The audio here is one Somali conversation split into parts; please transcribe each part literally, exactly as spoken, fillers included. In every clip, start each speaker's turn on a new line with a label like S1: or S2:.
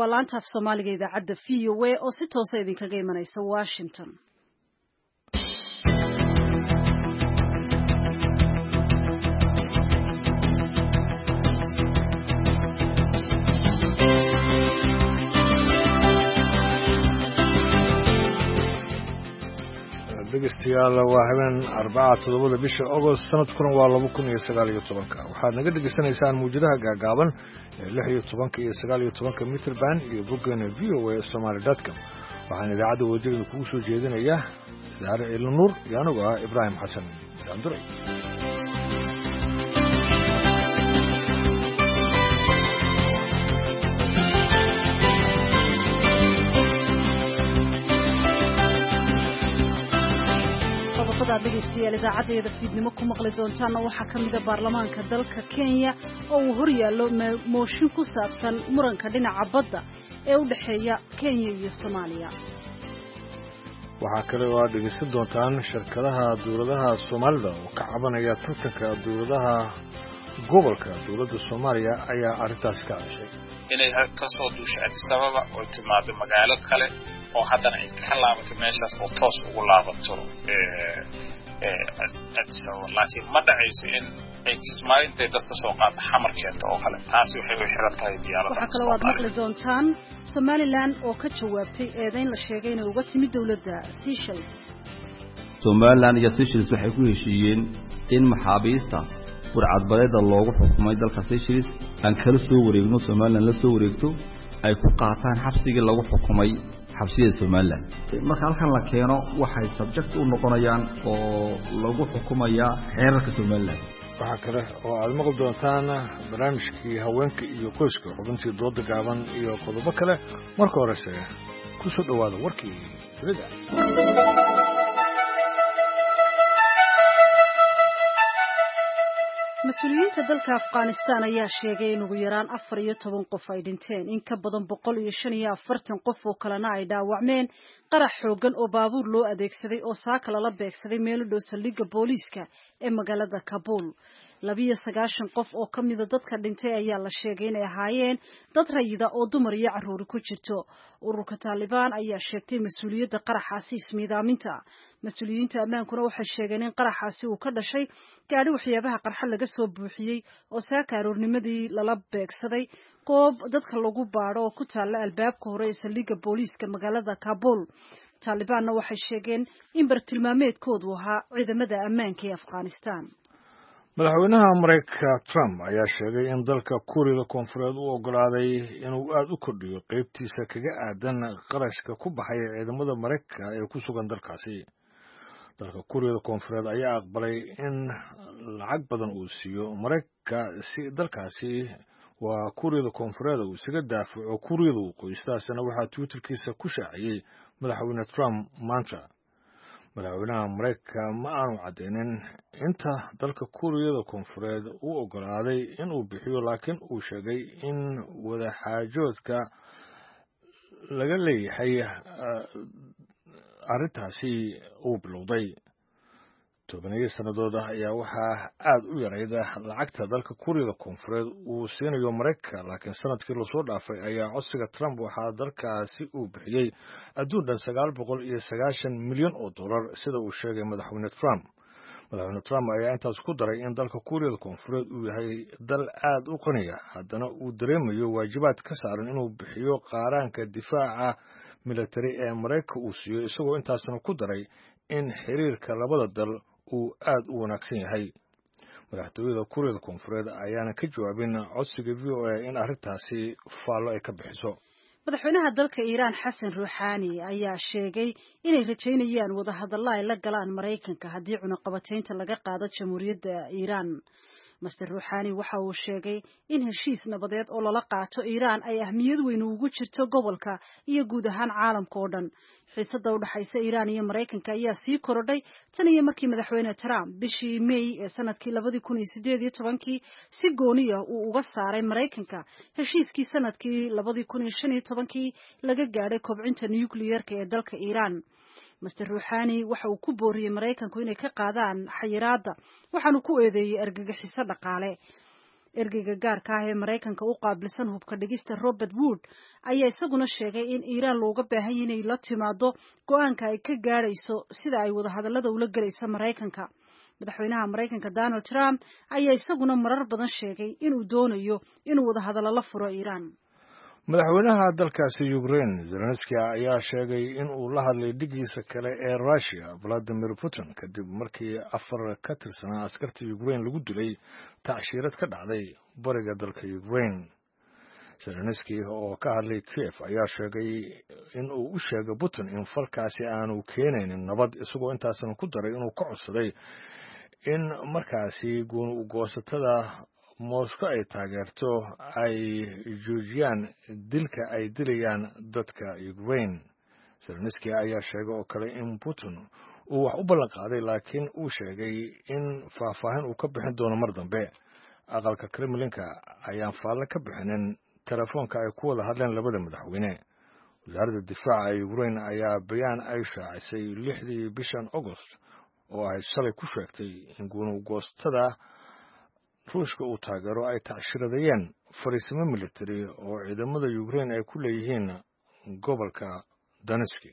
S1: waa laanta af Soomaaliga idaacadda V O A oo si toos ah idinkaga imanaysa Washington.
S2: dhegeystayaal waa habeen arbaca toddobada bisha August sanadkuna waa laba kun iyo sagaal iyo toban waxaad naga dhageysanaysaan muujadaha gaagaaban ee lix iyo toban iyo sagaal iyo toban mitir band iyo boggeena v o a somali dot com waxaan idaacadda wadajirka kugu soo jeedinayaa Zahra Elnuur iyo anigu ah Ibraahim Xasan Daanduray.
S1: dhegeystayaal idaacadda fiidnimo ku maqli doontaan waxa kamid ah baarlamaanka dalka Kenya oo uu hor yaalo mooshin ku saabsan muranka dhinaca badda ee u dhaxeeya Kenya iyo Soomaaliya.
S2: waxa kale oo aad dhegeysan doontaan shirkadaha dawladaha Soomaalida oo ka cabanaya tartanka dawladaha gobolka dawladda Soomaaliya ayaa arintaas ka hadashay
S3: inay ka soo duushay sababa oo timaado magaalo kale oo haddana ay ka laabato meeshaas oo toos ugu laabato ee ee laakiin ma dhacayso in ay kismaayintay dadka soo qaata xamar keento oo kale taasi waxay u xiran tahay diyaarada.
S1: waxa kale oo aad maqli doontaan Somaliland oo ka jawaabtay eedayn la sheegay inay uga timid dawladda Seychelles.
S4: Somaliland iyo Seychelles waxay ku heshiiyeen in maxaabiista burcadbadeeda loogu xukumay dalka Seychelles aan kala soo wareegno Somaliland la soo wareegto ay ku qaataan xabsigii lagu xukumay xabsiyada Somaliland. marka halkan la keeno waxay subject u noqonayaan oo lagu xukumaya xeerarka Somaliland.
S2: waxa kale oo aad maqli doontaan barnaamijkii haweenka iyo qoyska xubintii dooda gaaban iyo qodobo kale marka horese ku soo dhawaada warkii sida
S1: mas-uuliyiinta dalka Afghanistan ayaa sheegay in ugu yaraan afar iyo toban qof ay dhinteen in ka badan boqol iyo shan iyo afartan qof oo kalena ay dhaawacmeen qarax xoogan oo baabuur loo adeegsaday oo saaka lala beegsaday meel u dhow saldhigga booliiska ee magaalada Kabul. labiyo sagaashan qof oo kamida dadka dhintay ayaa la sheegay inay ahaayeen dad rayida oo dumar iyo carruur ku jirto. ururka Taliban ayaa sheegtay mas'uuliyadda qaraxaasi ismiidaaminta. mas'uuliyiinta ammaankuna waxay sheegeen in qaraxaasi uu ka dhashay gaari waxyaabaha qarxa laga soo buuxiyey oo saaka aroornimadii lala beegsaday goob dadka lagu baadho oo ku taalla albaabka hore ee saldhigga booliiska magaalada Kabul. Talibanna waxay sheegeen in bartilmaameedkoodu ahaa ciidamada ammaanka ee Afghanistan.
S2: madaxweynaha Mareykanka Trump ayaa sheegay in dalka Kuuriyada Koonfureed uu ogolaaday inuu aad u kordhiyo qaybtiisa kaga aadan qarashka ku baxay ciidamada Mareykanka ee ku sugan dalkaasi. dalka Kuuriyada Koonfureed ayaa aqbalay in lacag badan uu siiyo Mareykanka si dalkaasi waa Kuuriyada Koonfureed uu isaga daafaco Kuuriyada Waqooyistaasna waxaa Twitterkiisa ku shaaciyay madaxweyne Trump maanta. madaxweynaha Mareykanka ma aanu cadeynin inta dalka Kuuriyada Koonfureed uu ogolaaday in uu bixiyo laakiin uu sheegay in wada xaajoodka laga leeyahay arrintaasi uu bilowday. tobaneeyo sanadood ayaa waxaa aad u yarayd lacagta dalka Kuuriyada Koonfureed uu siinayo Mareykanka laakiin sanadkii la soo dhaafay ayaa codsiga Trump waxaa dalkaasi uu bixiyay adduun dhan sagaal boqol iyo sagaashan milyan oo dollar sida uu sheegay madaxweyne Trump. madaxweyne Trump ayaa intaas ku daray in dalka Kuuriyada Koonfureed uu yahay dal aad u qaniya haddana uu dareemayo waajibaad ka saaran inuu bixiyo qaaraanka difaaca military ee Mareykanka uu siiyo isagoo intaasna ku daray in xiriirka labada dal uu aad u wanaagsan yahay. madaxtooyada Kuuriyada Koonfureed ayaana ka jawaabin codsiga V O A in arrintaasi faallo ay ka bixiso.
S1: madaxweynaha dalka Iran Xasan Ruuxaani ayaa sheegay inay rajaynayaan wada hadallo ay la galaan Mareykanka haddii cunaqabataynta laga qaado Jamhuuriyadda Iran. Mister Ruuxaani waxa uu sheegay in heshiis nabadeed oo lala qaato Iran ay ahmiyad weyn ugu jirto gobolka iyo guud ahaan caalamka oo dhan. xiisadda u dhaxaysa Iran iyo Mareykanka ayaa sii korodhay tan iyo markii madaxweyne Trump bishii May ee sanadkii laba kun iyo siddeed iyo toban si gooni ah uu uga saaray Mareykanka heshiiskii sanadkii laba kun iyo shan iyo toban laga gaadhay kobcinta nuclear-ka ee dalka Iran. Mister Ruuxaani waxa uu ku booriyay Mareykanku inay ka qaadaan xayiraadda waxaanu ku eedeeyay argagixiso dhaqaale. ergeyga gaarka ah ee Mareykanka u qaabilsan hubka dhigista Robert Wood ayaa isaguna sheegay in Iiraan looga baahan yahay inay la timaado go'aanka ay ka gaarayso sida ay wada hadallada ula galayso Mareykanka. madaxweynaha Mareykanka Donald Trump ayaa isaguna marar badan sheegay inuu doonayo inuu wada hadallo la furo Iiraan.
S2: madaxweynaha dalkaasi Ukraine Zelensky ayaa sheegay in uu la hadlay dhigiisa kale ee Russia Vladimir Putin kadib markii afar ka tirsanaa askarta Ukraine lagu dilay tacshiirad ka dhacday bariga dalka Ukraine. Zelensky oo ka hadlay Kiev ayaa sheegay in uu u sheegay Putin in falkaasi aanu keenaynin nabad, isagoo intaasna ku daray inuu ka codsaday in markaasi goosatada Moscow ay taageerto ay joojiyaan dilka ay dilayaan dadka Ukraine. Zelensky ayaa sheegay oo kale in Putin uu wax u ballan qaaday laakiin uu sheegay in faahfaahin uu ka bixin doono mar dambe. aqalka Kremlinka ayaan faallo ka bixinin telefoonka ay ku wada hadleen labada madaxweyne. wasaaradda difaaca ee Ukraine ayaa bayaan ay shaacisay lixdii bishan August oo ay shalay ku sheegtay in goostada Ruushka uu taageero ay tacshiradayeen fariisimo military oo ciidamada Ukraine ay ku leeyihiin gobolka Donetsk.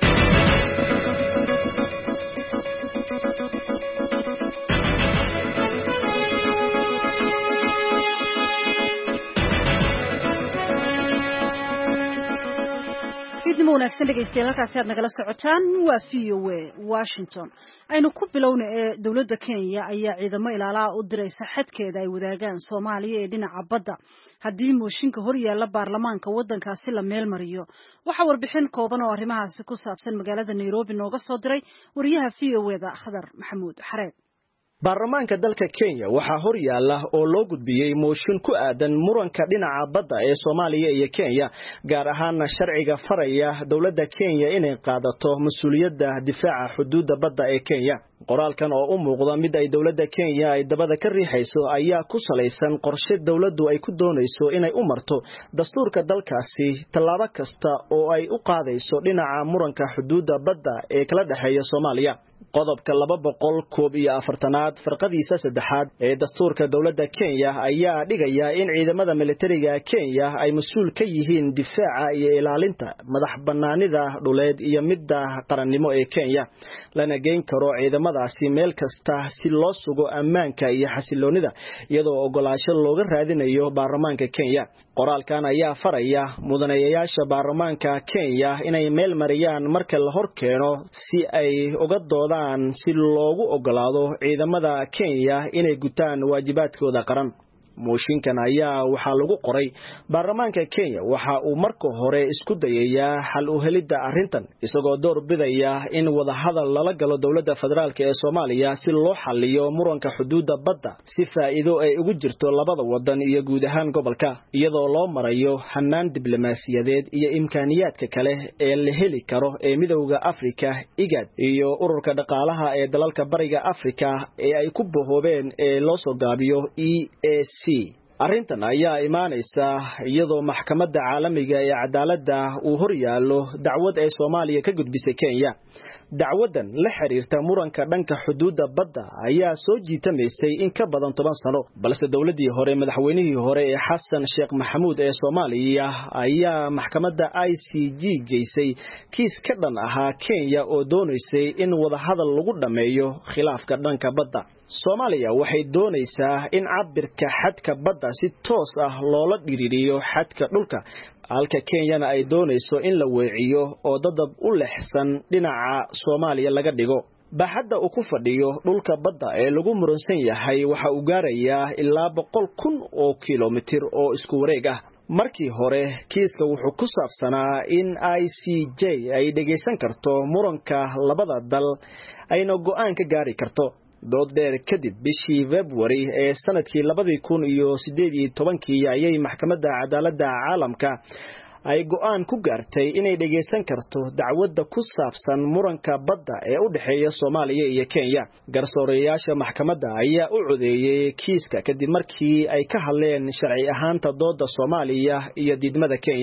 S1: idimo wanaagsan dhegeystayaal halkaasi aad nagala socotaan waa V O A Washington. aynu ku bilowna ee dawladda Kenya ayaa ciidamo ilaalaa u diraysa xadkeeda ay wadaagaan Soomaaliya ee dhinaca badda haddii mooshinka hor yaalla baarlamaanka waddankaasi la meel mariyo. waxa warbixin kooban oo arrimahaasi ku saabsan magaalada Nairobi nooga soo diray wariyaha V O A da Khadar Maxamuud Xareed.
S5: baarlamaanka dalka Kenya waxaa hor yaalla oo loo gudbiyay mooshin ku aadan muranka dhinaca badda ee Soomaaliya iyo Kenya, gaar ahaan sharciga faraya dawladda Kenya inay qaadato mas'uuliyadda difaaca xuduudda badda ee Kenya. qoraalkan oo u muuqda mid ay dawladda Kenya ay dabada ka riixayso ayaa ku salaysan qorshe dawladdu ay ku doonayso inay u marto dastuurka dalkaasi tallaabo kasta oo ay u qaadayso dhinaca muranka xuduudda badda ee kala dhaxeeya Soomaaliya. qodobka laba boqol koob iyo afartanaad farqadiisa saddexaad ee dastuurka dawladda Kenya ayaa dhigaya in ciidamada militariga Kenya ay mas'uul ka yihiin difaaca iyo ilaalinta madax bannaanida dhuleed iyo midda qarannimo ee Kenya, lana geyn karo ciidamadaasi meel kasta si loo sugo ammaanka iyo xasiloonida iyadoo ogolaansho looga raadinayo baarlamaanka Kenya. qoraalkan ayaa faraya mudanayaasha baarlamaanka Kenya inay meel mariyaan marka la hor keeno si ay uga doodaan si loogu ogolaado ciidamada Kenya inay gutaan waajibaadkooda qaran. mooshinkan ayaa waxaa lagu qoray baarlamaanka Kenya waxa uu marka hore isku dayayaa xal u helidda arrintan isagoo door bidaya in wada hadal lala galo dawladda federaalka ee Soomaaliya si loo xalliyo muranka xuduudda badda si faa'iido ay ugu jirto labada wadan iyo guud ahaan gobolka, iyadoo loo marayo hanaan diblomaasiyadeed iyo imkaaniyaadka kale ee la heli karo ee midowga Afrika IGAD iyo ururka dhaqaalaha ee dalalka bariga Afrika ee ay ku bohoobeen ee loo soo gaabiyo E A C. arrintan ayaa imaanaysa iyadoo maxkamadda caalamiga ee cadaaladda uu hor yaalo dacwad ay Soomaaliya ka gudbisay Kenya. dacwadan la xiriirta muranka dhanka xuduudda badda ayaa soo jiitamaysay in ka badan toban sano, balse dawladdii hore madaxweynihii hore ee Xasan Sheekh Maxamuud ee Soomaaliya ayaa maxkamadda I C J geysay kiis ka dhan ahaa Kenya oo doonaysay in wada hadal lagu dhameeyo khilaafka dhanka badda. Soomaaliya waxay doonaysaa in cabirka xadka badda si toos ah loola dhiriiriyo xadka dhulka, halka Kenyana ay doonayso in la weeciyo oo dadab u lexsan dhinaca Soomaaliya laga dhigo. baaxadda uu ku fadhiyo dhulka badda ee lagu muransan yahay waxa uu gaarayaa ilaa boqol kun oo kiiloomitir oo isku wareeg ah. markii hore kiiska wuxuu ku saabsanaa in I C J ay dhageysan karto muranka labada dal ayna go'aan ka gaari karto. dood dheer kadib bishii February ee sanadkii laba kun iyo siddeed iyo tobankii ayay maxkamadda cadaaladda caalamka ay go'aan ku gaartay inay dhageysan karto dacwadda ku saabsan muranka badda ee u dhaxeeya Soomaaliya iyo Kenya. garsooreyaasha maxkamadda ayaa u codeeyay kiiska kadib markii ay ka hadleen sharci ahaanta dooda Soomaaliya iyo diidmada Kenya.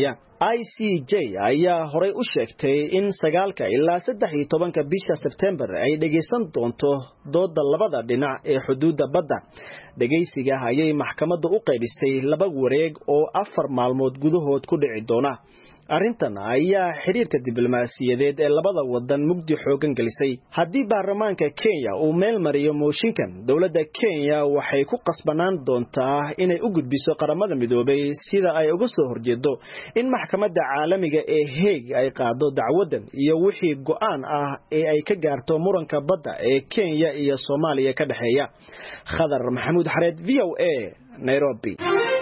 S5: I C J ayaa horay u sheegtay in sagaalka ilaa saddex iyo tobanka bisha September ay dhageysan doonto dooda labada dhinac ee xuduudda badda. Dhageysiga ayay maxkamaddu u qaybisay laba wareeg oo afar maalmood gudahood ku dhici doona. Arrintan ayaa xiriirka diblomaasiyadeed ee labada wadan mugdi xoogan gelisay. Haddii baarlamaanka Kenya uu meel mariyo mooshinkan, dowladda Kenya waxay ku qasbanaan doontaa inay u gudbiso qaramada midoobay sida ay uga soo horjeedo in maxkamadda caalamiga ee Hague ay qaado dacwadan iyo wixii go'aan ah ee ay ka gaarto muranka badda ee Kenya iyo Soomaaliya ka dhaxeeya. Khadar Maxamuud Xareed, V O A, Nairobi.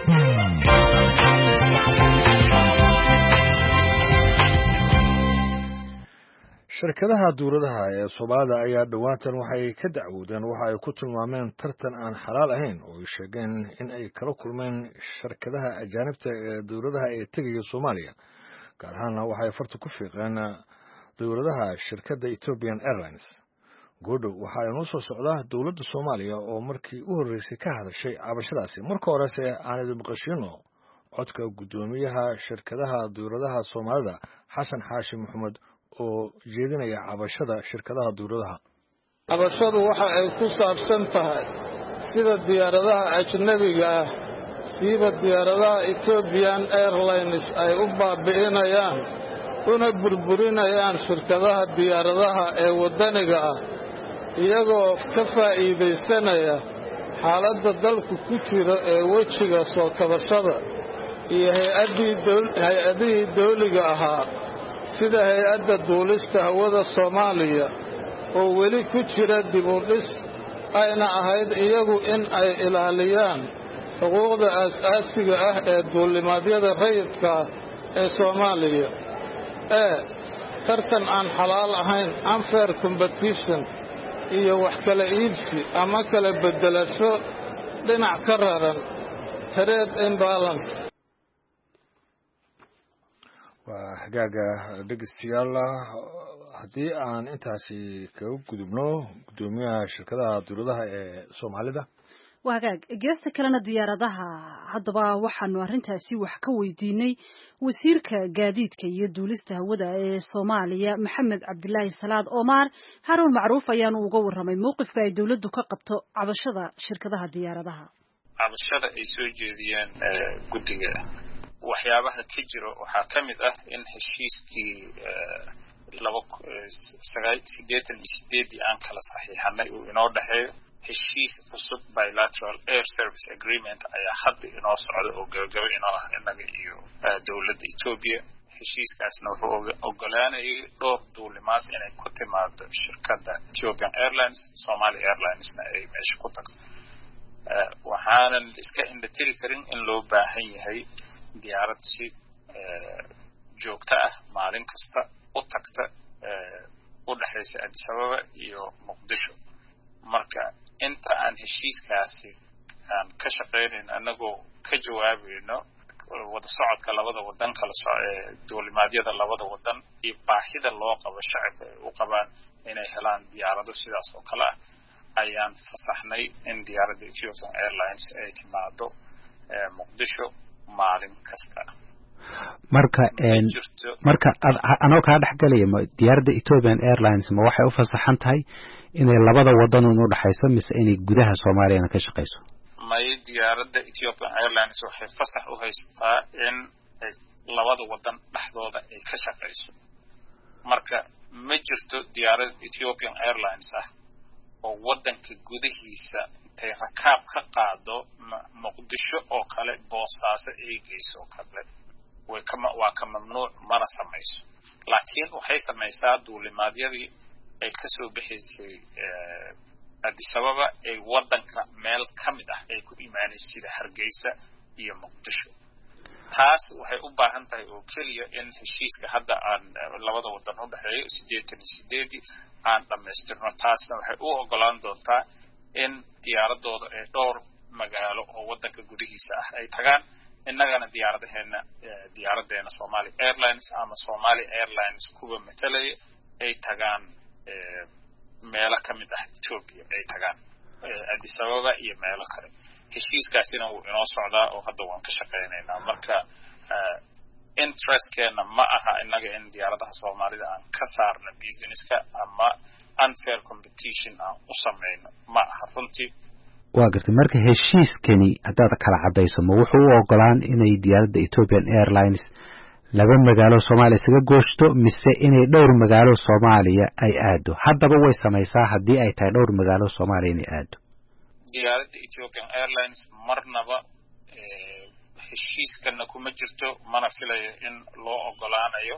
S2: shirkadaha duuradaha ee Soomaalida ayaa dhawaantan waxay ka dacwoodeen waxa ay ku tilmaameen tartan aan xalaal ahayn oo ay sheegeen in ay kala kulmeen shirkadaha ajaanibta ee duuradaha ee tegaya Soomaaliya. gaar ahaan waxay farta ku fiiqeen duuradaha shirkadda Ethiopian Airlines. Goodhow waxa ay noo soo socdaa dowladda Soomaaliya oo markii u horeysay ka hadashay cabashadaasi. Marka horese aan idin maqashino codka gudoomiyaha shirkadaha duuradaha Soomaalida Xasan Xaashi Maxamed oo jeedinaya cabashada shirkadaha duuradaha.
S6: cabashadu waxa ay ku saabsan tahay sida diyaaradaha ajnabiga ah sida diyaaradaha Ethiopian Airlines ay u baabi'inayaan una burburinayaan shirkadaha diyaaradaha ee wadaniga ah iyagoo ka faa'iideysanaya xaaladda dalku ku jira ee wejiga soo kabashada iyo hay-adihii dawliga ahaa sida hay-adda duulista hawada Soomaaliya oo weli ku jira dib u dhis ayna ahayd iyagu in ay ilaaliyaan xuquuqda aasaasiga ah ee duulimaadyada rayidka ee Soomaaliya. ee tartan aan xalaal ahayn unfair competition iyo wax kala iibsi ama kala bedelasho dhinac ka raran trade imbalance.
S2: waa hagaaga dhegeystayaal haddii aan intaasi kaga gudubno gudoomiyaha shirkadaha duuradaha ee Soomaalida.
S1: waa hagaag geesta kalena diyaaradaha haddaba waxaanu arrintaasi wax ka weydiinay wasiirka gaadiidka iyo duulista hawada ee Soomaaliya Maxamed Cabdilaahi Salaad Omar. Haruun Macruuf ayaanu uga warramay mowqifka ay dawladdu ka qabto cabashada shirkadaha diyaaradaha.
S3: cabashada ay soo jeediyeen guddiga waxyaabaha ka jira waxaa ka mid ah in heshiiskii laba sideetan iyo sideed aan kala saxiixanay uu inoo dhaxeeyo heshiis cusub bilateral air service agreement ayaa hadda inoo socda oo gabagaba inoo ah innaga iyo dowladda Ethiopia. heshiiskaasna wuxuu ogolaanayay dhowr duulimaad inay ku timaado shirkadda Ethiopian Airlines, Somali Airlinesna ay meesha ku tagto. waxaanan iska indhatiri karin in loo baahan yahay diyaarad si joogto ah maalin kasta u tagta u dhaxaysa Addis Ababa iyo Muqdisho. marka inta aan heshiiskaasi aan ka shaqeynin anagoo ka jawaabayno wada socodka labada wadan kala socodka duulimaadyada labada wadan iyo baahida loo qabo shacabka u qabaan inay helaan diyaarado sidaas oo kale ah ayaan fasaxnay in diyaaradda Ethiopian Airlines ay timaado Muqdisho maalin kasta.
S7: marka een marka anoo ka dhaxgalay diyaaradda Ethiopian Airlines ma waxay u fasaxan tahay inay labada wadan u dhaxayso mise inay gudaha Soomaaliya ka shaqeyso?
S3: may diyaaradda Ethiopian Airlines waxay fasax u haystaa in labada wadan dhaxdooda ay ka shaqeyso. marka ma jirto diyaarad Ethiopian Airlines ah oo wadanka gudihiisa intay rakaab ka qaado Muqdisho oo kale Boosaaso ay geyso kale way kama waa ka mamnuuc mana samayso. laakiin waxay samaysaa duulimaadyadii ay ka soo bixisay Addis Ababa ay wadanka meel kamid ah ay ku imaanayso sida Hargeysa iyo Muqdisho. taas waxay u baahan tahay oo kaliya in heshiiska hadda aan labada wadan u dhaxeeyo sideetan iyo sideed aan dhameystirno. taasna waxay u ogolaan doontaa in diyaaradooda ay dhowr magaalo oo wadanka gudihiisa ah ay tagaan. innagana diyaaradaheena diyaaradeena Somali Airlines ama Somali Airlines kuwa matalay ay tagaan meelo kamid ah Ethiopia ay tagaan Addis Ababa iyo meelo kale. heshiiskaasina uu inoo socdaa oo hadda waan ka shaqeynaynaa. marka interestkeena ma aha inaga in diyaaradaha Soomaalida aan ka saarno businesska ama unfair competition aan u sameeyno ma aha runtii.
S7: waa gartay marka heshiiskani haddaad kala cadayso ma wuxuu u ogolaan inay diyaaradda Ethiopian Airlines laba magaalo Soomaaliya isaga gooshto mise inay dhowr magaalo Soomaaliya ay aado haddaba way samaysaa haddii ay tahay dhowr magaalo Soomaaliya inay aado
S3: diyaaradda Ethiopian Airlines marnaba heshiiskana kuma jirto mana filayo in loo ogolaanayo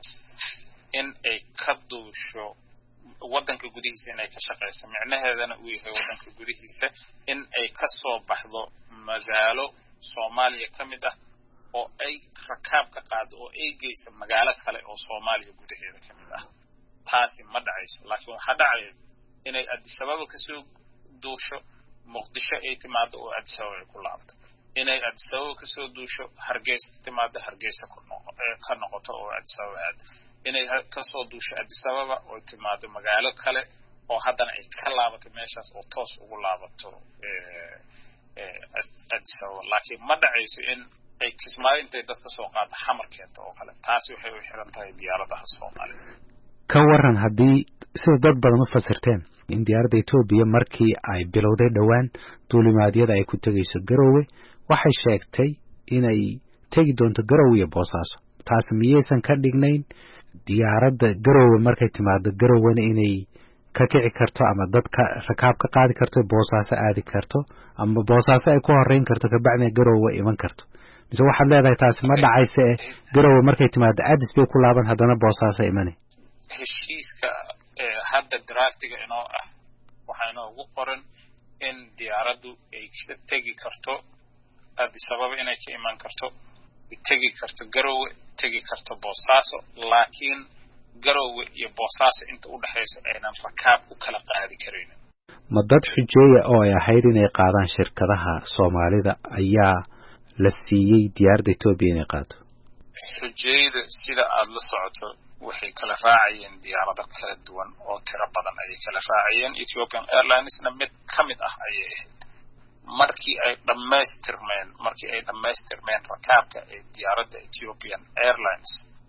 S3: in ay ka duusho waddanka gudihiisa inay ka shaqeyso micnaheedana uu yahay waddanka gudihiisa in ay ka soo baxdo magaalo Soomaaliya ka mid ah oo ay rakaab ka qaado oo ay geyso magaalo kale oo Soomaaliya gudaheeda ka mid ah taasi ma dhacayso laakiin waxa dhacay inay Addis Ababa ka soo duusho Muqdisho ay timaado oo Addis Ababa ay ku laabto inay Addis Ababa ka soo duusho Hargeysa timaado Hargeysa ku noqoto ka noqoto oo Addis Ababa aad inay ka soo duusho Addis Ababa oo timaado magaalo kale oo haddana ay ka laabato meeshaas oo toos ugu laabato ee ee Addis Ababa laakiin ma dhacayso in ay kismaayo intay dadka soo qaado xamarkeenta oo kale taasi waxay u xiran tahay diyaaradaha Soomaaliya
S7: ka waran haddii sida dad badan u fasirteen in diyaaradda Ethiopia markii ay bilowday dhawaan duulimaadyada ay ku tagayso Garowe waxay sheegtay inay tagi doonto Garowe iyo Boosaaso taas miyaysan ka dhignayn diyaaradda Garowe markay timaado Garowena inay ka kici karto ama dadka rakaab ka qaadi karto Boosaaso aadi karto ama Boosaaso ay ku horeyn karto ka bacna Garowe iman karto mise waxaad leedahay taasi ma dhacayse Garowe markay timaado Addis bay ku laaban haddana Boosaaso imanay
S3: heshiiska hadda draftiga inoo ah waxaana ugu qoran in diyaaraddu ay ka tagi karto Addis Ababa inay ka iman karto tagi karto Garowe tagi karto Boosaaso laakiin Garowe iyo Boosaaso inta u dhaxayso aynan rakaab u kala qaadi karin
S7: ma dad xujeeya oo ay ahayd inay qaadaan shirkadaha Soomaalida ayaa la siiyay diyaaradda Ethiopia inay qaado
S3: xujeeyada sida aad la socoto waxay kala raacayeen diyaarado kala duwan oo tiro badan ay kala raacayeen Ethiopian Airlines na mid kamid ah ayay ahayd markii ay dhamaystirmeen markii ay dhamaystirmeen rakaabka ee diyaaradda Ethiopian Airlines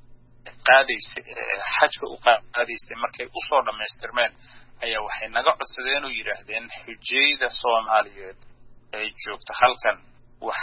S3: qaadaysay xajka u qaadaysay markay u soo dhamaystirmeen ayaa waxay naga codsadeen oo yiraahdeen xujeeyada Soomaaliyeed ay joogto halkan wax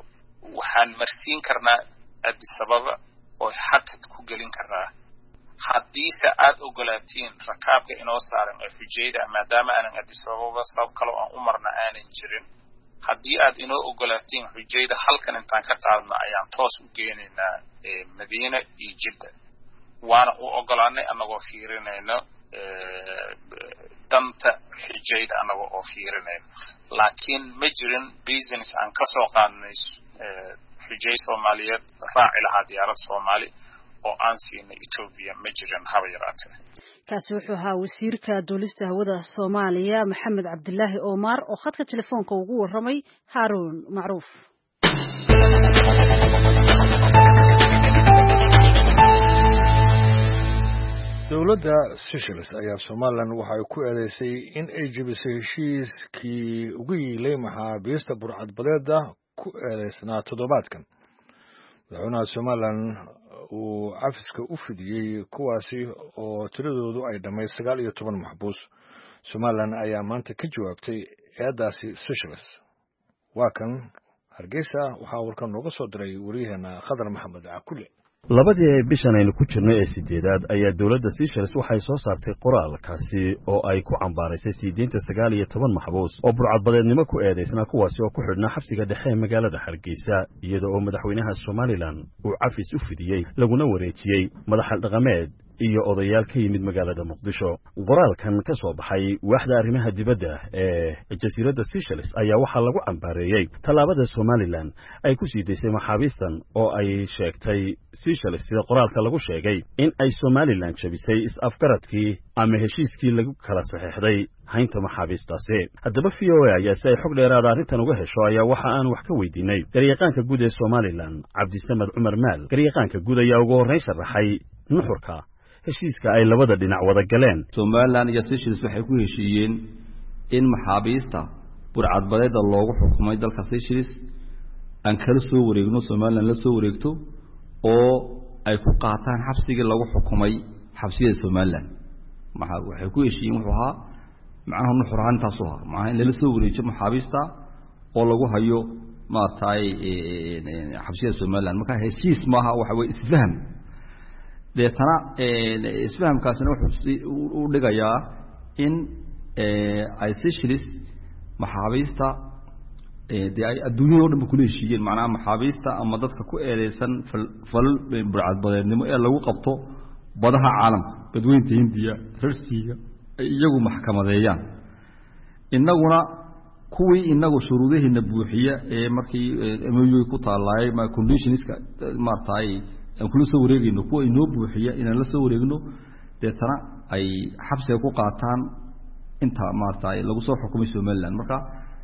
S3: waxaan marsiin karnaa Addis Ababa oo xaqad ku gelin karnaa haddii aad ogolaatiin rakaabka inoo saaran ee xujeeyada maadaama aanan Addis Ababa sabab kale oo u marna aanan jirin haddii aad inoo ogolaatiin xujeeyada halkan intaan ka qaadno ayaan toos u geenaynaa Madiina iyo Jidda waana u ogolaanay anagoo fiirinayno danta xujeeyada anagoo oo fiirinayno laakiin ma jirin business aan ka soo qaadnay xujeey Soomaaliyeed raaci lahaa diyaarad Soomaali oo aan siinay Ethiopia ma jirin haba yaraatee
S1: kaasi wuxuu ahaa wasiirka duulista hawada Soomaaliya Maxamed Cabdilaahi Omar oo khadka telefoonka ugu waramay Haroon Macruuf
S2: dowladda Seychelles ayaa Somaliland waxa ay ku eedeysay in ay jabisay heshiiskii ugu yiilay maxaabiista burcadbadeeda ku eedeysnaa toddobaadkan madaxweynaha Somaliland uu cafiska u fidiyey kuwaasi oo tiradoodu ay dhamay sagaal iyo toban maxbuus Somaliland ayaa maanta ka jawaabtay eedaasi Seychelles waa kan Hargeysa waxaa warkan nooga soo diray wariyaheena Khadar Maxamed Cakule
S8: labadii bishan aynu ku jirnay ee sideedaad ayaa dawladda Seychelles waxay soo saartay qoraalkaasi oo ay ku cambaaraysay sideenta sagaal iyo toban maxbuus oo burcadbadeednimo ku eedeysnaa kuwaasi oo ku xidhnaa xabsiga dhexe ee magaalada Hargeysa iyada oo madaxweynaha Somaliland uu cafis u fidiyey laguna wareejiyey madaxal dhaqameed iyo odayaal ka yimid magaalada Muqdisho qoraalkan ka soo baxay waaxda arrimaha dibadda ee jasiiradda Seychelles ayaa waxa lagu cambaareeyay talaabada Somaliland ay ku siideysay maxaabiistan oo ay sheegtay Seychelles sida qoraalka lagu sheegay in ay Somaliland jabisay is-afgaradkii ama heshiiskii lagu kala saxeexday haynta maxaabiistaasi haddaba V O A ayaa si ay xog dheeraad arrintan uga hesho ayaa waxa aan wax ka weydiinay garyaqaanka guud ee Somaliland Cabdisamed Cumar Maal garyaqaanka guud ayaa ugu horreyn sharaxay nuxurka heshiiska ay labada dhinac wada galeen
S4: Somaliland iyo Seychelles waxay ku heshiiyeen in maxaabiista burcadbadeeda loogu xukumay dalka Seychelles aan kala soo wareegno Somaliland la soo wareegto oo ay ku qaataan xabsigii lagu xukumay xabsiyada Somaliland maxaa waxay ku heshiiyeen wuxuu ahaa macnaha nuxuraan taas oo ah in la soo wareejiyo maxaabiista oo lagu hayo maartay xabsiyada Somaliland marka heshiis maaha waxa way isfaham deetana isfahamkaasina wuxuu u dhigayaa in ay Seychelles maxaabiista ee ay adduunyada oo dhan ku leeshiyeen macnaha maxaabiista ama dadka ku eedeysan fal burcadbadeednimo ee lagu qabto badaha caalamka badweynta Hindiya Ruusiya iyagu maxkamadeeyaan inaguna kuwii inagu shuruudaheena buuxiya ee markii M O U ku taalaay ma conditionska maartay aan kula soo wareegayno kuwa inoo buuxiya inaan la soo wareegno deetana ay xabsiga ku qaataan inta maartay lagu soo xukumay Somaliland marka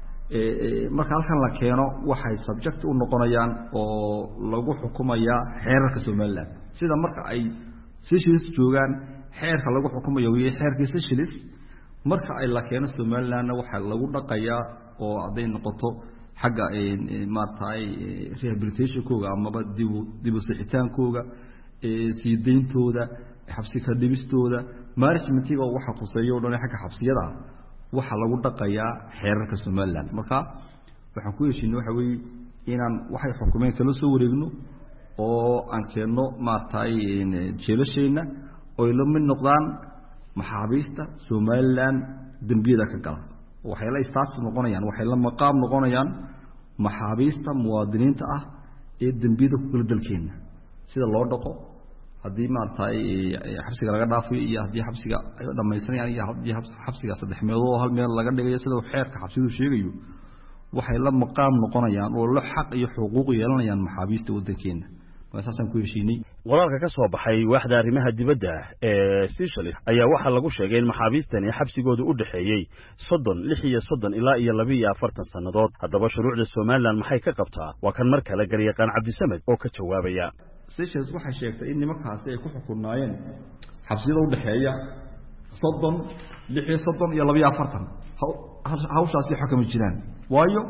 S4: ee marka halkan la keeno waxay subject u noqonayaan oo lagu xukumaya xeerarka Somaliland sida marka ay Seychelles joogan xeerka lagu xukumayo way xeerka Seychelles marka ay la keeno Somaliland waxa lagu dhaqayaa oo aday noqoto xagga ee maartay rehabilitation kooga ama dib dib u sixitaankooga ee siideyntooda xabsi ka dhibistooda managementiga waxa quseeyo oo dhan xagga xabsiyada waxa lagu dhaqayaa xeerarka Somaliland marka waxaan ku heshiinay waxa weey inaan waxay xukuumeen kala soo wareegno oo aan keeno maartay jeelashayna oo ila mid noqdaan maxaabiista Somaliland dambiyada ka gala waxay la istaas noqonayaan waxay la maqaam noqonayaan maxaabiista muwaadiniinta ah ee dambiyada ku kala dalkeena sida loo dhaqo hadii maartay xabsiga laga dhaafiyo iyo hadii xabsiga ay dhamaysanayaan iyo hadii xabsiga saddex meelood hal meel laga dhigayo sida xeerka xabsigu sheegayo waxay la maqaam noqonayaan oo la xaq iyo xuquuq yeelanayaan maxaabiista wadankeena waasasan ku heshiinay
S8: wararka ka soo baxay waaxda arrimaha dibadda ee Seychelles ayaa waxa lagu sheegay in maxaabiistan ay xabsigoodu u dhaxeeyay soddon lix iyo soddon ilaa iyo laba iyo afartan sanadood haddaba shuruucda Somaliland maxay ka qabtaa waa kan mar kale garyaqaan Cabdisamed oo ka jawaabaya
S4: Seychelles waxay sheegtay in nimankaasi ay ku xukunaayeen xabsiyada u dhaxeeya soddon lix iyo soddon iyo laba iyo afartan hawshaasi xukumi jiraan waayo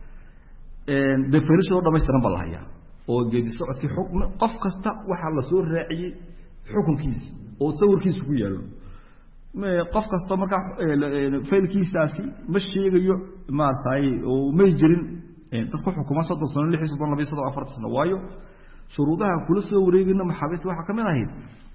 S4: ee definitionu dhameystiran baa la hayaa oo geedi socodkii xukun qof kasta waxa la soo raaciyay xukunkiisa oo sawirkiisa ku yaalo ma qof kasta marka faylkiisaasi ma sheegayo maartay oo ma jirin dadku xukuma soddon sano lix iyo soddon laba iyo soddon afartan sano waayo shuruudaha kula soo wareegina maxaabiista waxa kamid ahayd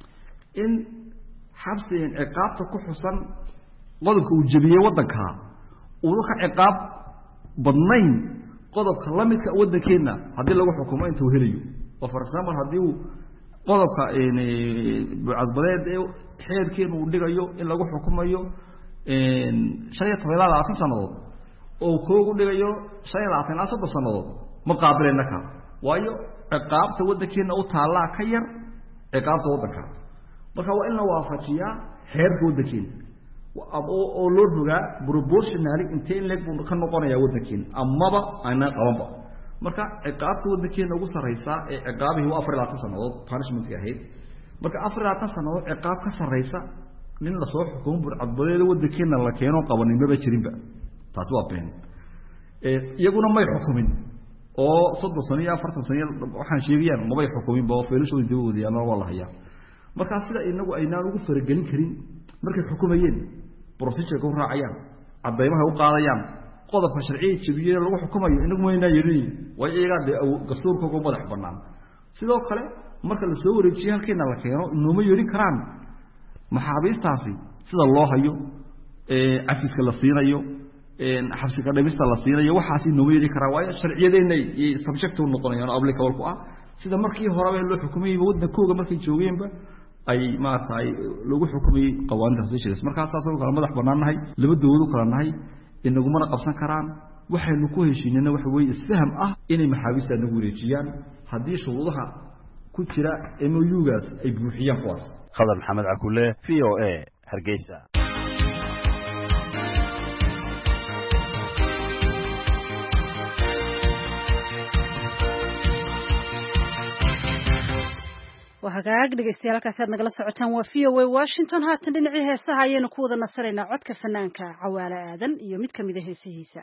S4: in xabsiga ciqaabta ku xusan qodobka uu jabiyay wadanka uu ka ciqaab badnayn qodobka lamidka wadankeena hadii lagu xukumo inta uu helayo oo for example hadii uu qodobka ee bucadbadeed ee xeerkeenu uu dhigayo in lagu xukumayo ee shan iyo toban sanadood oo koogu dhigayo shan iyo labaatan sanadood ma qaabileena ka waayo ciqaabta wadankeena u taala ka yar ciqaabta wadanka marka waa in la waafajiyaa xeerka wadankeena oo loo rogaa proportionally intee leeg buu ka noqonayaa wadankeena amaba ayna qabanba marka ciqaabta wadankeena ugu sareysa ee ciqaabihi waa afar iyo labaatan sanadood punishment ahayd marka afar iyo labaatan sanadood ciqaab ka sareysa nin la soo xukumo burcadbadeeda wadankeena la keeno qabanin ma jirinba taas waa been ee iyaguna may xukumin oo soddon sano iyo afartan sano waxaan sheegayaan ma bay xukumin ba feelashooda dawladda ama waa la hayaa marka sida inagu aynaan ugu faragelin karin markay xukumayeen procedure ku raacayaan cadeymaha u qaadayaan qodobka sharciga jabiyay lagu xukumayo inagu wayna yeelin way iyaga dastuurka ugu madax banaan sidoo kale marka la soo wareejiyo halkeena la keeno nooma yeelin karaan maxaabiistaasi sida loo hayo ee afiska la siinayo ee xabsiga dhimista la siinayo waxaasi nooma yeelin karaan waayo sharciyadeena ay subject u noqonayaan applicable ku ah sida markii hore loo xukumay wadankooda markay joogeenba ay maartay lagu xukumay qawaanida Seychelles markaas taas oo kala madax banaanahay laba dawlad kala nahay inagu mana qabsan karaan waxaynu ku heshiinayna wax weey isfaham ah inay maxaabiista nagu wareejiyaan hadii shuruudaha ku jira M O U-gaas ay buuxiyaan kuwaas
S8: Khadar Maxamed Akule V O A Hargeysa
S1: وهاجاك دغستيال halkaas aad nagala socotaan waa V O A Washington haatan dhinacii heesaha ayaynu ku wada nasanaynaa codka fanaanka Cawaale Aadan iyo mid kamid ah heesihiisa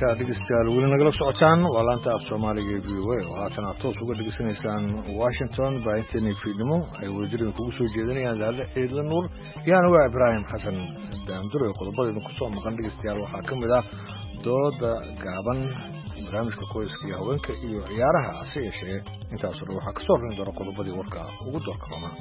S2: halka dhegeystayaal weli nagala socotaan waa laanta af Soomaaliga ee V O A oo haatan aad toos uga dhegeysanaysaan Washington baahinteena fiidnimo ay wajirada kugu soo jeedinayaan Zahra Ciidla Nuur yaana waa Ibrahim Xasan daanduro qodobada ku soo maqan dhegeystayaal waxaa ka mid ah dooda gaaban barnaamijka qoyska iyo haweenka iyo ciyaaraha ase yeeshee intaas oo waxaa ka soo rin doona qodobadii warka ugu doorka badan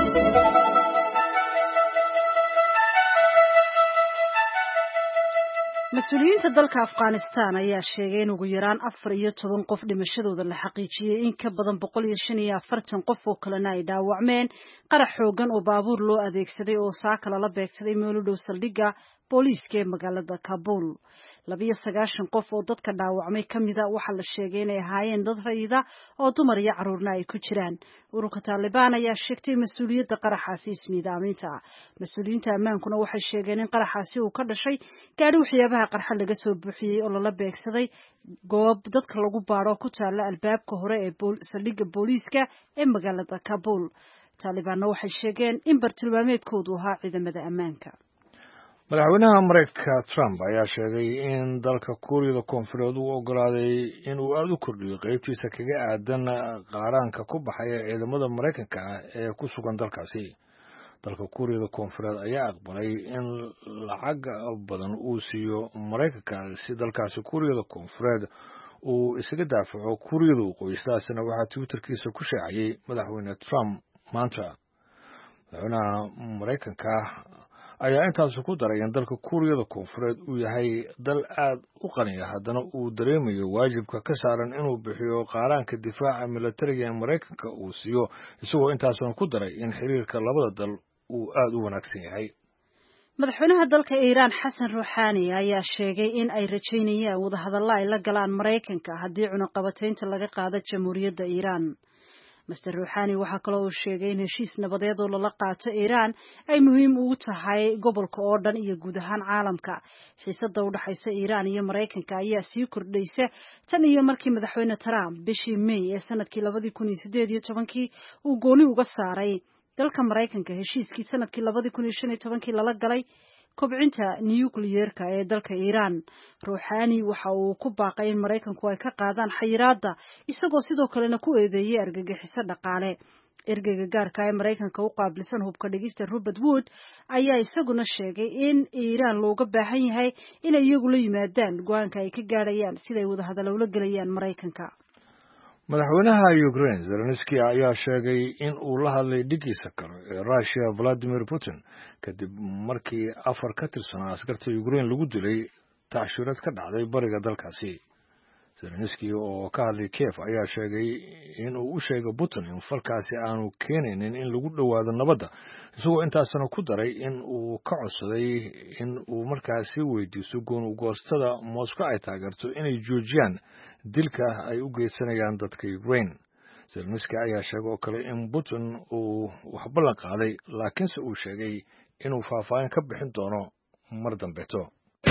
S1: mas-uuliyiinta dalka Afghanistan ayaa sheegay in ugu yaraan afar iyo toban qof dhimashadooda la xaqiijiyay in ka badan boqol iyo shan iyo afartan qof oo kalena ay dhaawacmeen qarax xoogan oo baabuur loo adeegsaday oo saaka lala beegsaday meel u dhow saldhigga booliiska ee magaalada Kabul labiyo sagaashan qof oo dadka dhaawacmay kamida waxa la sheegay inay ahaayeen dad rayida oo dumar iyo caruurna ay ku jiraan ururka Taliban ayaa sheegtay mas'uuliyadda qaraxaasi ismiidaaminta mas'uuliyiinta ammaankuna waxay sheegeen in qaraxaasi uu ka dhashay gaari waxyaabaha qarxa laga soo buuxiyay oo lala beegsaday goob dadka lagu baaro ku taala albaabka hore ee saldhigga booliiska ee magaalada Kabul Taliban waxay sheegeen in bartilmaameedkoodu ahaa ciidamada ammaanka
S2: madaxweynaha Mareykanka Trump ayaa sheegay in dalka Kuuriyada Koonfureed uu ogolaaday in uu aad u kordhiyo qaybtiisa kaga aadan qaaraanka ku baxaya ciidamada Mareykanka ee ku sugan dalkaasi dalka Kuuriyada Koonfureed ayaa aqbalay in lacag badan uu siiyo Mareykanka si dalkaasi Kuuriyada Koonfureed uu isaga daafaco Kuuriyada Waqooyigaasna waxaa Twitterkiisa ku shaaciyay madaxweyne Trump maanta madaxweynaha Mareykanka ayaa intaas ku daray in dalka Kuuriyada Koonfureed uu yahay dal aad u qani ah haddana uu dareemayo waajibka ka saaran inuu bixiyo qaaraanka difaaca militariga ee Mareykanka uu siiyo isagoo intaasna ku daray in xiriirka labada dal uu aad u wanaagsan yahay
S1: madaxweynaha dalka Iran Xasan Rouhani ayaa sheegay in ay rajaynayaan wadahadalo ay la galaan Mareykanka haddii cunaqabataynta laga qaado jamhuuriyadda Iran Mister Rouhani waxa kale oo uu sheegay in heshiis nabadeed oo lala qaato Iran ay muhiim ugu tahay gobolka oo dhan iyo guud ahaan caalamka xiisadda u dhaxaysa Iran iyo Mareykanka ayaa sii kordhaysa tan iyo markii madaxweyne Trump bishii May ee sanadkii laba kun iyo siddeed iyo toban uu gooni uga saaray dalka Mareykanka heshiiskii sanadkii laba kun iyo shan iyo toban lala galay kobcinta nuclear-ka ee dalka Iran Rouhani waxa uu ku baaqay in Mareykanku ay ka qaadaan xayiraadda isagoo sidoo kalena ku eedeeyay argagixiso dhaqaale ergeyga gaarka ee Mareykanka u qaabilsan hubka dhigista Robert Wood ayaa isaguna sheegay in Iran looga baahan yahay inay iyagu la yimaadaan go'aanka ay ka gaarayaan siday wada hadallo ula galayaan Mareykanka
S2: madaxweynaha Ukraine Zelensky ayaa sheegay in uu la hadlay dhigiisa kale ee Russia Vladimir Putin kadib markii afar ka tirsan askarta Ukraine lagu dilay taashirad ka dhacday bariga dalkaasi Zelensky oo ka hadlay Kiev ayaa sheegay in uu u sheegay Putin in falkaasi aanu keenaynin in lagu dhawaado nabadda isagoo intaasna ku daray in uu ka codsaday in uu markaasi weydiisto goon goostada Moscow ay taageerto inay joojiyaan dilka ay u geysanayaan dadka Ukraine Zelensky ayaa sheegay oo kale in Putin uu wax ballan qaaday laakiinse uu sheegay inuu faahfaahin ka bixin doono mar dambeeto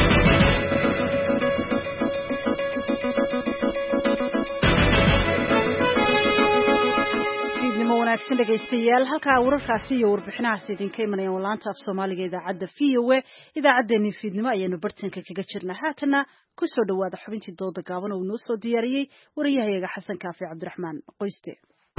S1: wanaagsan dhegaystayaal halka wararkaasi iyo warbixinahaasi idinka imanayaan walaanta af Soomaaliga idaacadda V O A idaacaddeenii fiidnimo ayaanu bartanka kaga jirnaa haatana ku soo dhawaada xubintii dooda gaaban oo noo soo diyaariyey wariyahayaga Xasan Kaafi Cabdiraxmaan Qoyste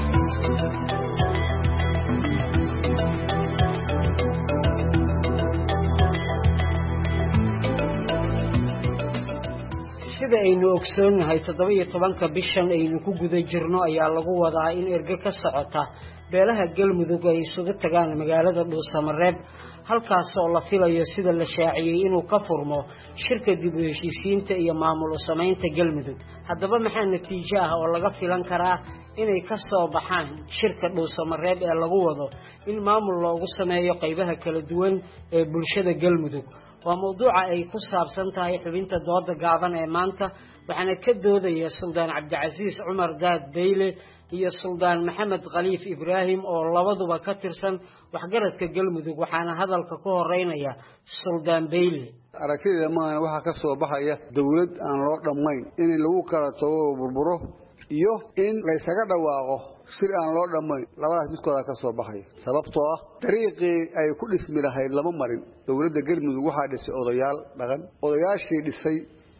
S9: sida aynu ogsoonnahay toddoba iyo tobanka bishan aynu ku guda jirno ayaa lagu wadaa in erge ka socota beelaha Galmudug ay isugu tagaan magaalada Dhuusamareeb halkaas oo la filayo sida la shaaciyay inuu ka furmo shirka dib u heshiisiinta iyo maamul u samaynta Galmudug haddaba maxaa natiijo ah oo laga filan karaa inay ka soo baxaan shirka Dhuusamareeb ee lagu wado in maamul loogu sameeyo qaybaha kala duwan ee bulshada Galmudug waa mawduuca ay ku saabsan tahay xubinta dooda gaaban ee maanta waxaana ka doodaya Suldaan Cabdicasiis Cumar Daad Beyle iyo Suldaan Maxamed Khaliif Ibraahim oo labaduba ka tirsan waxgaradka Galmudug waxaana hadalka ku horeynaya Suldaan Beyle
S10: aragtida maana waxa ka soo baxaya dawlad aan loo dhamayn in lagu kala tago burburo iyo in la isaga dhawaaqo shir aan loo dhamayn labadaas midkooda ka soo baxay sababtoo ah dariiqii ay ku dhismi lahayd lama marin dawladda Galmudug waxa dhisay odayaal dhaqan odayaashii dhisay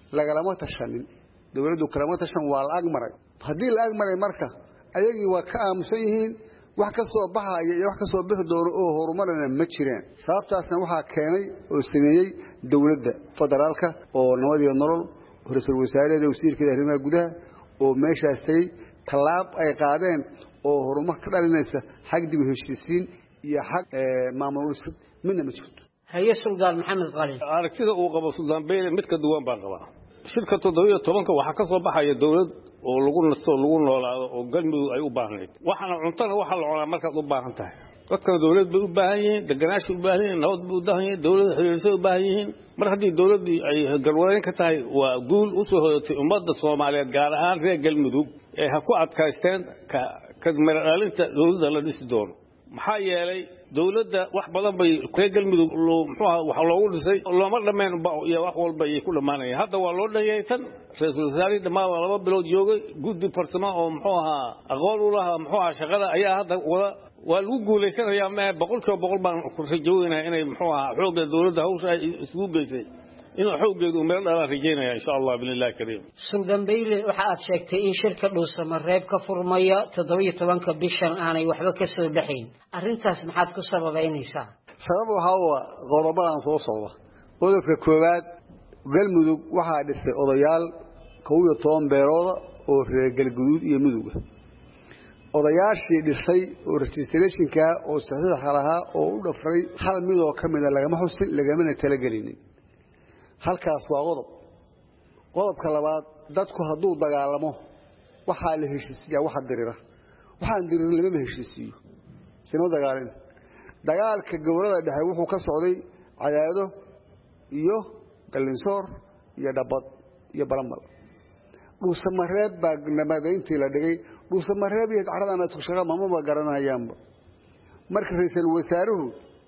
S10: lagalama tashanin dawladdu kalama tashan waa la agmaray haddii la agmaray marka ayagii waa ka aamusan yihiin wax ka soo baxaya iyo wax ka soo bixi doono oo horumarna ma jireen sababtaasna waxaa keenay oo sameeyay dawladda federaalka oo nabad iyo nolol ra'iisul wasaaraha wasiirka arrimaha gudaha oo meeshaas tagay talaab ay qaadeen oo horumar ka dhalinaysa xaq dib u heshiisiin iyo xaq maamul dhisid midna ma jirto
S9: haye Suldaan Maxamed Qalin
S11: aragtida uu qabo Suldaan Beyle mid ka duwan baan qabaa shirka toddoba iyo tobanka waxa ka soo baxaya dawlad oo lagu nasto lagu noolaado oo galmudug ay u baahnayd waxana cuntada waxa la cunaa markaad u baahan tahay dadka dawlad bay u baahan yihiin deganaansho u baahan yihiin nabad u baahan yihiin dawlad xiriirso u baahan yihiin mar haddii dawladii ay garwareyn ka tahay waa guul u soo hoyatay ummadda Soomaaliyeed gaar ahaan reer galmudug ee ha ku adkaysteen ka ka maraalinta dawladda la dhisi doono maxaa yeelay dawladda wax badan bay reer galmudug muxuu waxa loogu dhisay looma dhameen iyo wax walba ay ku dhamaanayeen hadda waa loo dhayeeyay tan ra'iisul wasaaraha dhamaan laba bilood joogay guddi farsamo oo muxuu ahaa aqoon u lahaa muxuu ahaa shaqada ayaa hadda wada waa lagu guuleysanayaa ma boqolkiiba boqol baan ku rajoonayaa inay muxuu ahaa xoogga dawladda hawsha ay isugu geysay inuu xooggeedu meel dhala rajeynaya insha Allah billahi kariim
S9: Suldaan Beyle waxa aad sheegtay in shirka Dhuusamareeb ka furmaya toddoba iyo tobanka bishan aanay waxba ka soo baxayn arrintaas maxaad ku sababeynaysaa
S10: sabab waxa uu qodobadan soo socda qodobka koowaad galmudug waxa dhisay odayaal kow iyo toban beerooda oo reer galguduud iyo mudug odayaashii dhisay oo registration-ka oo saxiix ahaa oo u dhafray hal mid oo kamid ah lagama xusin lagama talagelin halkaas waa qodob qodobka labaad dadku hadduu dagaalamo waxa la heshiisiyaa waxa dirira waxaan dirir lama heshiisiyo sino dagaalin dagaalka gobolada dhexe wuxuu ka socday cayaado iyo galinsoor iyo dhabad iyo balanbal Dhuusamareeb baa nabadayntii la dhigay Dhuusamareeb iyo carradana isku shaqo maamulba garanayaanba marka ra'iisul wasaaruhu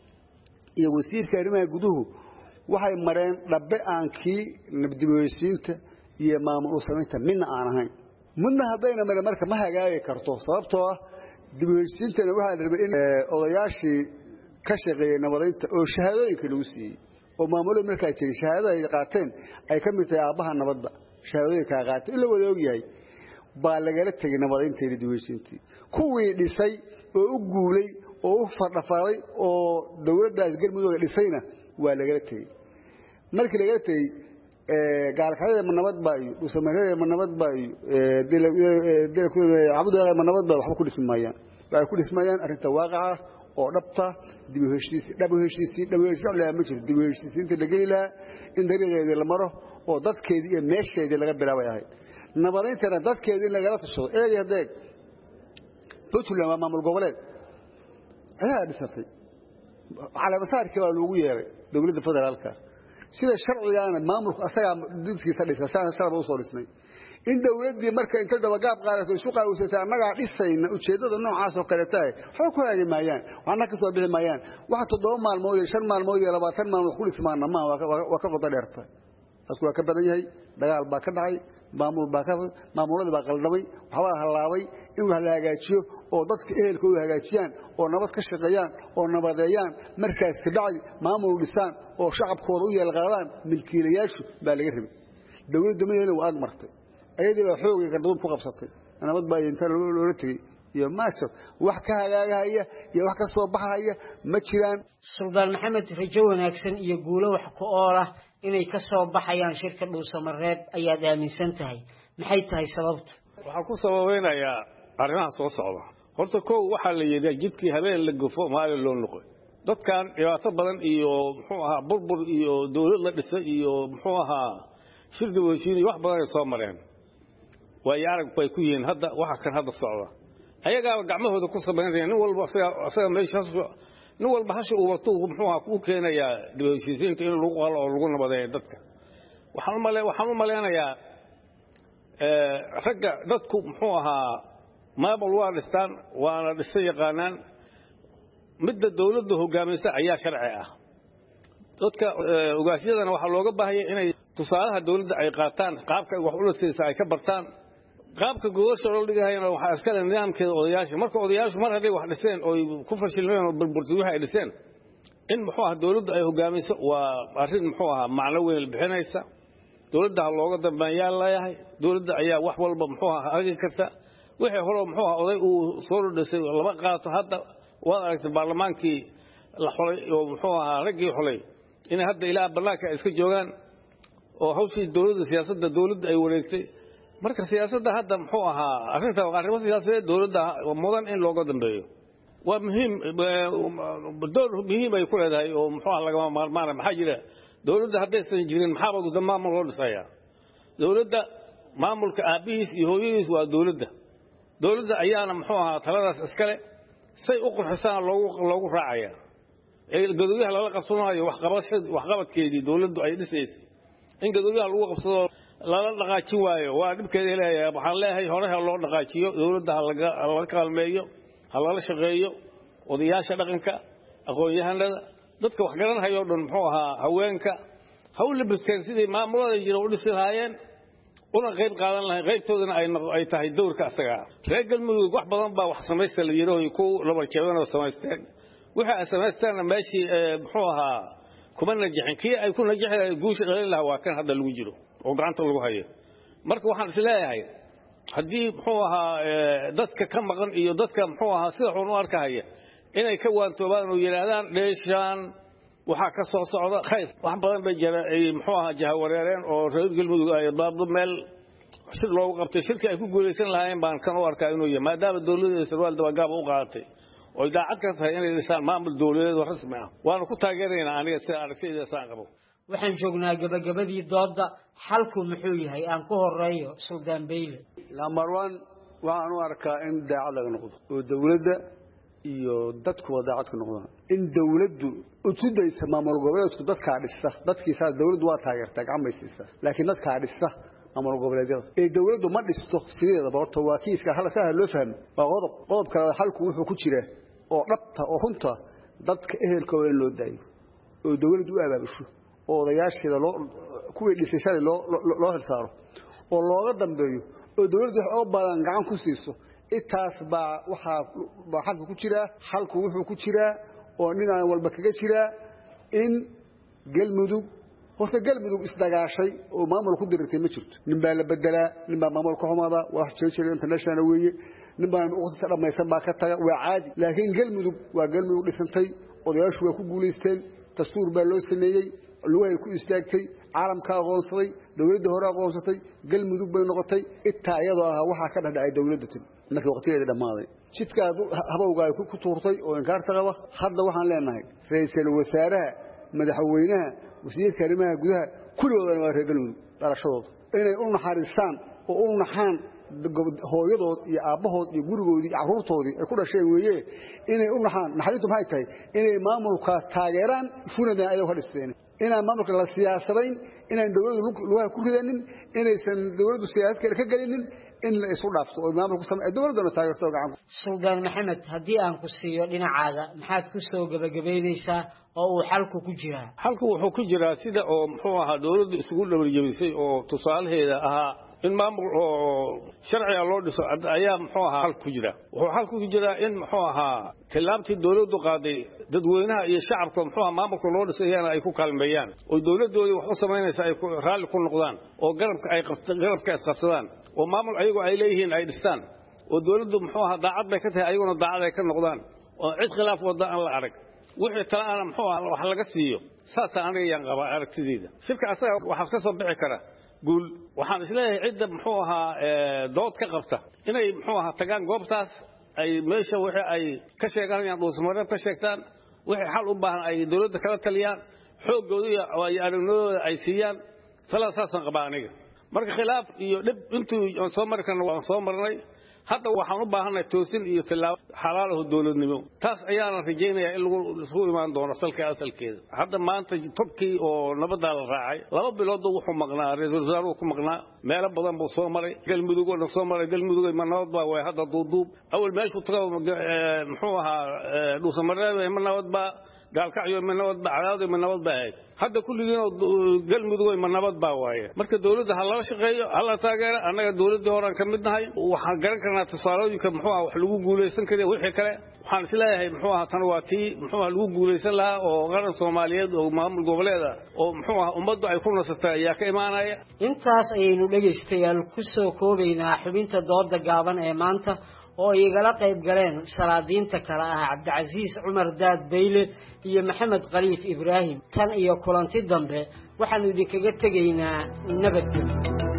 S10: iyo wasiirka arrimaha guduhu waxay mareen dhabe aankii nabadgelyada iyo maamul samaynta midna aan ahayn midna hadayna mareen marka ma hagaagi karto sababtoo ah dibheshiintana waxa la rabay in odayaashii ka shaqeeyay nabadaynta oo shahaadooyinka lagu siiyay oo maamulada markaa jiray shahaadada ay qaateen ay ka mid tahay aabaha nabadda shahaadooyinka qaateen ila wada ogyahay baa lagala tagay nabadaynta iyo dibheshiintii kuwii dhisay oo u guulay oo u fadhafaaday oo dawladdaas galmudug dhisayna waa lagala tagay markii laga tagay ee gaalkayada nabad baayo Dhuusamareeb nabad baayo ee dilku abudada nabad baa wax ku dhismayaan way ku dhismayaan arinta waaqaca oo dhabta dib u heshiis dib u heshiis dib u heshiis la ma jiro dib u heshiisinta laga ilaa in dariiqeeda la maro oo dadkeedii iyo meesheedii laga bilaabay ahay nabadayntana dadkeedii laga tashado ee yadeeg Puntland waa maamul goboleed ayaa dhisatay على مسارك waa lagu yeeray dawladda federaalka sida sharciyaana maamulku asaga dadkiisa dhisay sabab u soo dhisnay in dawladii marka inta daba gaab qaadato isu qaawsay anaga dhisayna ujeedada noocaas oo kale tahay waxa ku hagi maayaan waxna ka soo bixi maayaan waxa toddoba maalmood iyo shan maalmood iyo labaatan maalmood ku dhismaana ma waa ka qodo dheertay asku waa ka badan yahay dagaal baa ka dhacay maamul baa ka maamulada baa qaldamay waxa halaabay in wax la hagaajiyo oo dadka ehelkooda hagaajiyaan oo nabad ka shaqeeyaan oo nabadeeyaan markaas ka dhacay maamul dhisaan oo shacabkooda u yeelqaadaan milkiilayaashu baa laga rabay dawladda meeyana waa martay ayadii baa xoog ka dad ku qabsatay nabad baa inta loo tagay iyo maaso wax ka hagaagaya iyo wax ka soo baxaya ma jiraan
S9: Suldaan Maxamed rajo wanaagsan iyo guulo wax ku oola inay ka soo baxayaan shirka Dhuusamareeb ayaa aaminsan tahay maxay tahay sababta
S11: waxa ku sababeynaya arrimaha soo socda horta koow waxa la yeeday jidkii habeen la gufo maal loo noqday dadkan dhibaato badan iyo muxuu ahaa burbur iyo dawlad la dhisay iyo muxuu ahaa shirdi wasiiri wax badan ay soo mareen way arag bay ku yihiin hadda waxa kan hadda socda ayaga gacmahooda ku sameeyeen nin walba asaga meeshaas nin walba hashi uu wato muxuu ahaa ku keenaya dibadhiisiinta in lagu qalo oo lagu nabadeeyo dadka waxaan u maleeyaa waxaan u maleenayaa ee ragga dadku muxuu ahaa maamul waa dhistaan waana dhisay yaqaanaan midda dawladda hogaaminaysa ayaa sharci ah dadka ogaashadana waxa looga baahay inay tusaalaha dawladda ay qaataan qaabka wax u leeyahay ay ka bartaan qaabka goosha loo dhigayna waxa iska leh nidaamkeeda odayaasha marka odayaashu mar haday wax dhiseen oo ku fashilmeen oo burburtay waxa ay dhiseen in muxuu ahaa dawladda ay hogaaminayso waa arrin muxuu ahaa macno weyn bixinaysa dawladda looga dambeeyay leeyahay dawladda ayaa wax walba muxuu ahaa arki karta wixii hore muxuu ahaa oday uu soo dhisay laba qaato hadda waa aragtay baarlamaankii la xulay oo muxuu ahaa raggii xulay in hadda ilaa banaanka iska joogaan oo hawshii dawladda siyaasadda dawladda ay wareegtay marka siyaasadda hadda muxuu ahaa arrinta arrimo siyaasadeed dawladda mudan in looga dambeeyo waa muhiim door muhiim ay ku leedahay oo muxuu ahaa laga maarmaan maxaa jira dawladda haddaysan jirin maxaa baa guddoomiyaha loo dhisayaa dawladda maamulka aabihiis iyo hooyadiis waa dawladda dawladda ayaana muxuu ahaa taladaas iskale say u qurxisaan loogu loogu raacaya ee gadooyaha lala qabsanayo wax qabashad wax qabadkeedii dawladdu ay dhisaysay in gadooyaha lagu qabsado lala dhaqaajin waayo waa dhibkeeda leeyahay waxaan leeyahay hore loo dhaqaajiyo dawladda laga laga kaalmeeyo halala shaqeeyo odayaasha dhaqanka aqoon-yahanada dadka wax garanaya oo dhan muxuu ahaa haweenka hawl labisteen sidii maamulada jira u dhisi lahaayeen una qayb qaadan lahayn qaybtoodana ay ay tahay doorka asaga reer galmudug wax badan baa wax samaysta la yiraahdo ku laba jeedan oo samaysteen waxa ay samaystaan meeshii muxuu ahaa kuma najixin kii ay ku najixeen guusha dhalin lahaa waa kan hadda lagu jiro oo gacanta lagu hayo marka waxaan is leeyahay haddii muxuu ahaa dadka ka maqan iyo dadka muxuu ahaa sida xun u arkaya inay ka waantoobaan oo yiraahdaan dheeshaan waxa ka soo socda khayr wax badan bay jira ay muxuu ahaa jahawareereen oo reer galmudug ay baabdo meel shir loogu qabtay shirka ay ku guuleysan lahaayeen baan kan u arkaa inuu yahay maadaama dawladda Soomaaliya dawagaab u qaadatay oo daacad ka tahay inay dhisaan maamul dawladeed oo rasmi ah waana ku taageeraynaa aniga si aragtida saan qabo
S9: waxaan joognaa gabagabadii doodda xalku muxuu yahay aan ku horeeyo Suldaan Beyle
S10: number one waxaan u arkaa in daacad laga noqdo oo dawladda iyo dadku daacad ka noqdaan in dawladdu u tudaysa maamul goboleedku dadka dhisa dadkiisa dawladdu waa taageertaa gacamaysiisa laakiin dadka dhisa maamul goboleedyada ee dawladdu ma dhisto sideedaba horta waa kiiska hal saahal loo fahmo waa qodob qodob kale xalku wuxuu ku jiraa oo dhabta oo runta dadka ehelkooda in loo daayo oo dawladdu u abaabusho oo odayaasheeda loo kuwii dhisay loo loo hilsaaro oo looga dambeeyo oo dawladdu wax oo badan gacan ku siiso intaas baa waxa baa xalku ku jira xalku wuxuu ku jira oo ninaan walba kaga jira in galmudug horta galmudug isdagaashay oo maamul ku dirtay ma jirto nin baa la bedelaa nin baa maamul ka xumada wax jeejir international weeye nin baa uqdisa dhamaysan baa ka taga waa caadi laakiin galmudug waa galmudug dhisantay odayaashu way ku guuleysteen dastuur baa loo sameeyay luway ku istaagtay caalamka aqoonsaday dawladda hore aqoonsatay galmudug bay noqotay inta iyadoo ah waxa ka dhacay dawladda tin markii waqtigeeda dhamaaday jidkaad habowga ay ku tuurtay oo inkaarta qaba hadda waxaan leenahay ra'iisul wasaaraha madaxweynaha wasiirka arrimaha gudaha kulligoodana waa reer galmudug dhalashadooda inay u naxariistaan oo u naxaan hooyadood iyo aabahood iyo gurigoodii iyo carruurtoodii ay ku dhasheen weeye inay u naxaan naxariintu maxay tahay inay maamulka taageeraan funadan ayay ka dhisteen inaan maamulka la siyaasadayn inaan dawladdu lugaha ku ridanin inaysan dawladdu siyaasad ka galinin in la isku dhaafto oo maamulku sameeyo dawladuna taageerto gacan
S9: Suldaan Maxamed haddii aan ku siiyo dhinacaaga maxaad ku soo gabagabeynaysaa oo uu xalku ku jiraa
S11: xalku wuxuu ku jiraa sida oo muxuu ahaa dawladdu isugu dhabarjabisay oo tusaalaheeda ahaa in maamul oo sharciga loo dhiso ayaa muxuu ahaa xal ku jira wuxuu xal ku jira in muxuu ahaa tilaabtii dawladdu qaaday dadweynaha iyo shacabka muxuu ahaa maamulka loo dhisayana ay ku kaalmeeyaan oo dawladdoodii wax u sameynaysa ay raali ku noqdaan oo garabka ay qabtaan garabka isqabsadaan oo maamul ayagu ay leeyihiin ay dhistaan oo dawladdu muxuu ahaa daacad bay ka tahay ayaguna daacad ay ka noqdaan oo cid khilaaf wada aan la arag wixii talaana muxuu ahaa wax laga siiyo saas aniga yaan qaba aragtideeda shirka asaga waxa ka soo bixi kara guul waxaan isleeyahay cidda muxuu ahaa dood ka qabta inay muxuu ahaa tagaan goobtaas ay meesha wixii ay ka sheeganayaan dhuusmareeb ka sheegtaan wixii xal u baahan ay dawladda kala taliyaan xoogooda iyo aragnimada ay siiyaan talaasan qaba aniga marka khilaaf iyo dhib intuu soo mari karno waan soo marnay hadda waxaan u baahanahay toosin iyo tilaabo xalaal ah dawladnimo taas ayaana rajaynayaa in lagu isku imaan doono salka asalkeeda hadda maanta tobkii oo nabadda la raacay laba bilood wuxuu maqnaa ra'iisul wasaaruhu ku maqnaa meelo badan buu soo maray galmudug oo soo maray galmudug ma nabad baa way hadda duuduub awal meeshu tago muxuu ahaa dhuusamareeb ma nabad baa gaalkacyo ma nabad baa cadaawad ma nabad baa hadda kulligiina galmudug ma nabad baa waaye marka dawladda hal la shaqeeyo hal la taageero annaga dawladda horan ka mid nahay waxaan garan karnaa tusaalooyinka muxuu ahaa wax lagu guuleysan karo wixii kale waxaan isleeyahay muxuu ahaa tan waa tii muxuu ahaa lagu guuleysan lahaa oo qaran Soomaaliyeed oo maamul goboleeda oo muxuu ahaa ummaddu ay ku nasatay ayaa ka imaanaya
S9: intaas ayaynu dhageystayaal ku soo koobaynaa xubinta dooda gaaban ee maanta oo igala qayb galeen salaadiinta kala ah Cabdicasiis Cumar Daad Beyle iyo Maxamed Khaliif Ibraahim tan iyo kulanti dambe waxaanu idinkaga tegaynaa nabadgelyo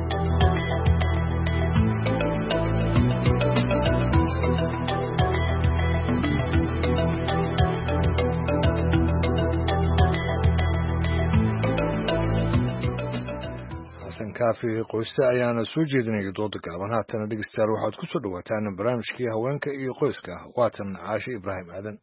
S2: kaafi qoyska ayaana soo jeedinaya dooda gaaban haatana dhegeystayaal waxaad ku soo dhawaataan barnaamijkii haweenka iyo qoyska waatan Caashe Ibraahim Aadan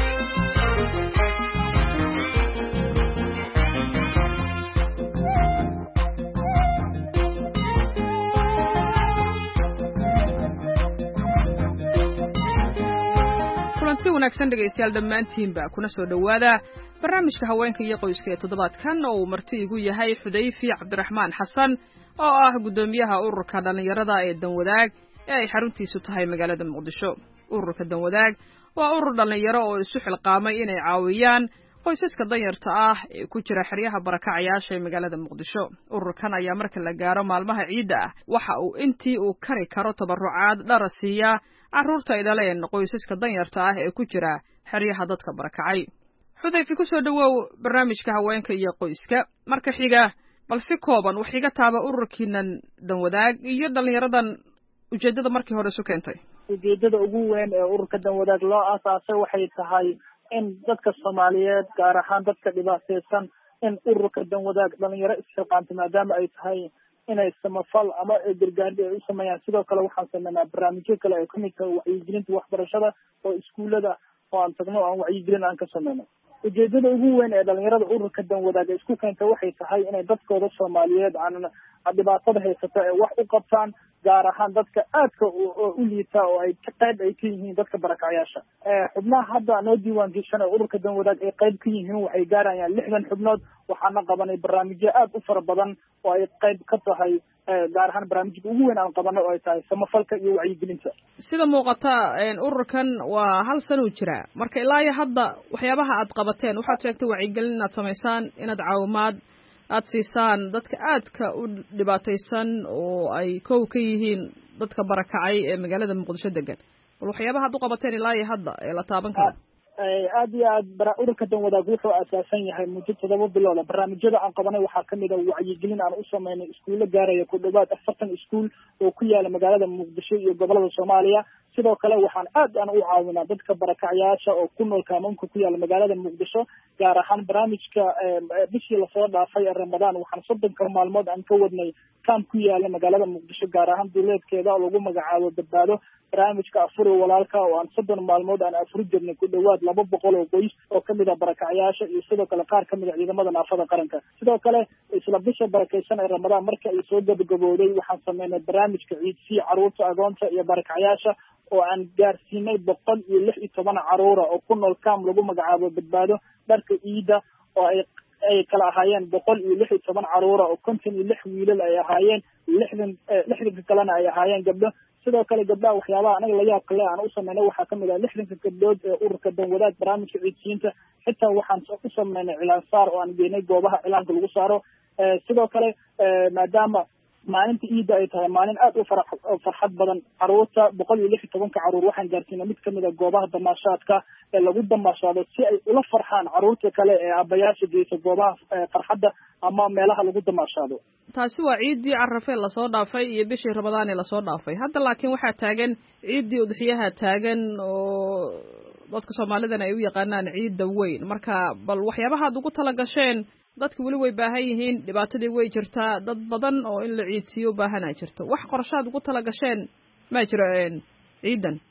S12: kulanti wanaagsan dhegeystayaal dhammaantiinba kuna soo dhawaada barnaamijka haweenka iyo qoyska ee toddobaadkan oo uu marti igu yahay Xudayfi Cabdiraxmaan Xasan oo ah gudoomiyaha ururka dhalinyarada ee Danwadaag ee ay xaruntiisu tahay magaalada Muqdisho. Ururka Danwadaag waa urur dhalinyaro oo isu xilqaamay inay caawiyaan qoysaska danyarta ah ee ku jira xeryaha barakacayaasha ee magaalada Muqdisho. Ururkan ayaa marka la gaaro maalmaha ciida ah waxa uu intii uu kari karo tabarucaad dharasiya carruurta ay dhaleen qoysaska danyarta ah ee ku jira xeryaha dadka barakacay. Xudayfi ku soo dhawow barnaamijka haweenka iyo qoyska marka xiga bal si kooban wax iga taaba ururkiinan Danwadaag iyo dhalinyaradan ujeedada markii hore soo keentay.
S13: ujeedada ugu weyn ee ururka Danwadaag loo aasaasay waxay tahay in dadka Soomaaliyeed gaar ahaan dadka dhibaataysan in ururka Danwadaag dhalinyaro isxilqaanto maadaama ay tahay inay samafal ama gargaardi ay u sameeyaan sidoo kale waxaan sameynaa barnaamijyo kale ay kamid tahay wacyigelinta waxbarashada oo iskuulada oo aan tagno aan wacyigelin aan ka sameyno ujeedada ugu weyn ee dhalinyarada ururka Danwadaag isku keenta waxay tahay inay dadkooda Soomaaliyeed aan dhibaatada haysato ee wax u qabtaan gaar ahaan dadka aadka u liita oo ay ka qayb ay ka yihiin dadka barakacayaasha xubnaha hadda noo diiwaan gashan ee ururka Danwadaag ay qayb ka yihiin waxay gaarayaan lixdan xubnood waxaana qabanay barnaamijyo aad u fara badan oo ay qayb ka tahay gaar ahaan barnaamijka ugu weyn aan qabanay oo ay tahay samafalka iyo wacyigelinta
S12: sida muuqata ururkan waa hal sano jira marka ilaa iyo hadda waxyaabaha aad qabateen waxaad sheegtay wacyigelin inaad samaysaan inaad caawimaad aad siisaan dadka aadka u dhibaataysan oo ay kow ka yihiin dadka barakacay ee magaalada Muqdisho degan bal waxyaabaha aad u qabateen ilaa iyo hadda ee la taaban karo
S13: aad iyo aad ururka Danwadaag wuxuu asaasan yahay muddo todoba bilood barnaamijyada aan qabanay waxaa kamid ah wacyigelin aan u sameynay iskuulo gaaraya ku dhawaad afartan iskuul oo ku yaala magaalada Muqdisho iyo gobolada Soomaaliya sidoo kale waxaan aad aan u caawinaa dadka barakacayaasha oo ku nool kaamamka ku yaala magaalada Muqdisho gaar ahaan barnaamijka bishii la soo dhaafay ee Ramadaan waxaan soddon maalmood aan ka wadnay kaam ku yaala magaalada Muqdisho gaar ahaan duleedkeeda oo lagu magacaabo badbaado barnaamijka afur walaalka oo aan soddon maalmood aan afur jirnay ku dhawaad laba boqol oo qoys oo kamid ah barakacayaasha iyo sidoo kale qaar kamid ah ciidamada naafada qaranka sidoo kale isla bisha barakeysan ee Ramadaan marka ay soo gabagabowday waxaan sameynay barnaamijka ciidsi caruurta agoonta iyo barakacayaasha oo aan gaarsiinay boqol iyo lix iyo toban caruura oo ku nool kaam lagu magacaabo badbaado dharka ciida oo ay ay kala ahaayeen boqol iyo lix iyo toban caruura oo konton iyo lix wiilal ay ahaayeen lixdan lixdan kalena ay ahaayeen gabdho sidoo kale gabdhaha waxyaabaha anaga la yaab kale aan u sameynay waxaa kamid ah lixdanka gabdhood ee ururka Danwadaag barnaamijka ciidsiinta xitaa waxaan u sameynay cilaan saar oo aan geynay goobaha cilaanka lagu saaro sidoo kale maadaama maalinta ciida ay tahay maalin aad u farxad badan caruurta boqol iyo lix iyo tobanka caruur waxaan gaarsiinay mid kamid ah goobaha damaashaadka ee lagu damaashaado si ay ula farxaan caruurta kale ee aabbayaasha geysa goobaha farxadda ama meelaha lagu damaashaado
S12: taasi waa ciidii Carafee la soo dhaafay iyo bishii Ramadaan la soo dhaafay hadda laakiin waxaa taagan ciidii udxiyaha taagan oo dadka Soomaalida ay u yaqaanaan ciidda weyn marka bal waxyaabaha aad ugu tala gasheen dadku wali way baahan yihiin dhibaatadii way jirtaa dad badan oo in la ciidsiyo baahan ay jirto wax qorshaad ugu tala gasheen ma jiraan ciidan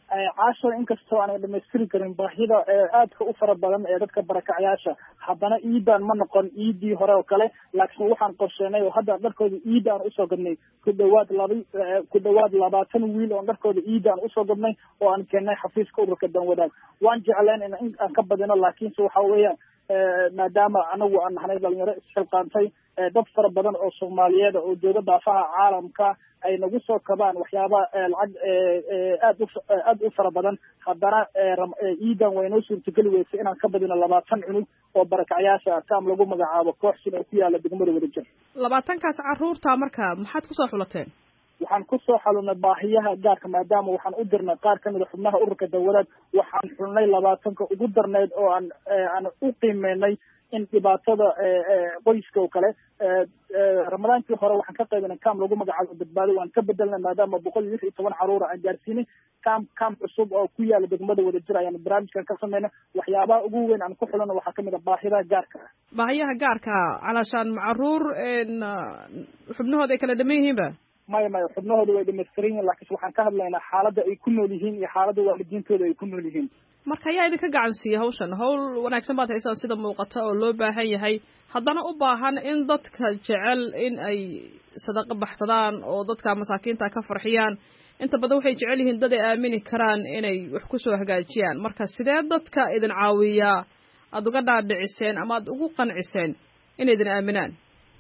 S13: caashada inkastoo aanay dhamaystiri karin baahida aadka u fara badan ee dadka barakacyaasha haddana iidan ma noqon iidii hore oo kale laakiin waxaan qorsheenay oo hadda dharkooda iida aan usoo gadnay ku dhawaad laba ku dhawaad labaatan wiil oo dharkooda iida aan usoo gadnay oo aan keenay xafiiska ururka danwadaag waan jecleen in aan ka badino laakiinse waxa weeyaan maadaama anagu aan nahnay dhalinyaro isxilqaantay dad fara badan oo soomaaliyeed oo jooga daafaha caalamka ay nagu soo kabaan waxyaaba lacag aad u aad u fara badan haddana iidan waynoo suurtageli weysay inaan ka badino labaatan cunug oo barakacyaasha kaam lagu magacaabo kooxsin oo ku yaala degmada Wadajir
S12: labaatankaas carruurta marka maxaad kusoo xulateen
S13: waxaan kusoo xalunay baahiyaha gaarka maadaama waxaan u dirnay qaar kamid a xubnaha ururka dawlad waxaan xulnay labaatanka ugu darneyd oo aan aan u qiimeynay in dhibaatada qoyska oo kale ramadaankii hore waxaan ka qaybinay kaam lagu magacaabo badbaado waan ka bedelnay maadaama boqol iyo lix iyo toban caruur aan gaarsiinay kaam kaam cusub oo ku yaala degmada Wadajir ayaan barnaamijkan ka sameynay waxyaabaha ugu weyn aan ku xulano waxaa kamid a baahiyaha gaarka
S12: baahiyaha gaarka calashaan caruur xubnahooda ay kala dhaman yihiinba
S13: maya maya xubnahooda way dhamaystiran yihiin laakiin waxaan ka hadlaynaa xaaladda ay ku nool yihiin iyo xaaladda waalidiintooda ay ku nool yihiin
S12: marka ayaa idinka gacan siiya hawshan hawl wanaagsan baad haysaan sida muuqata oo loo baahan yahay haddana u baahan in dadka jecel in ay sadaqo baxsadaan oo dadka masaakiinta ka farxiyaan inta badan waxay jecel yihiin dad ay aamini karaan inay wax kusoo hagaajiyaan marka sidee dadka idin caawiyaa aada uga dhaadhiciseen ama aada ugu qanciseen inay idin aaminaan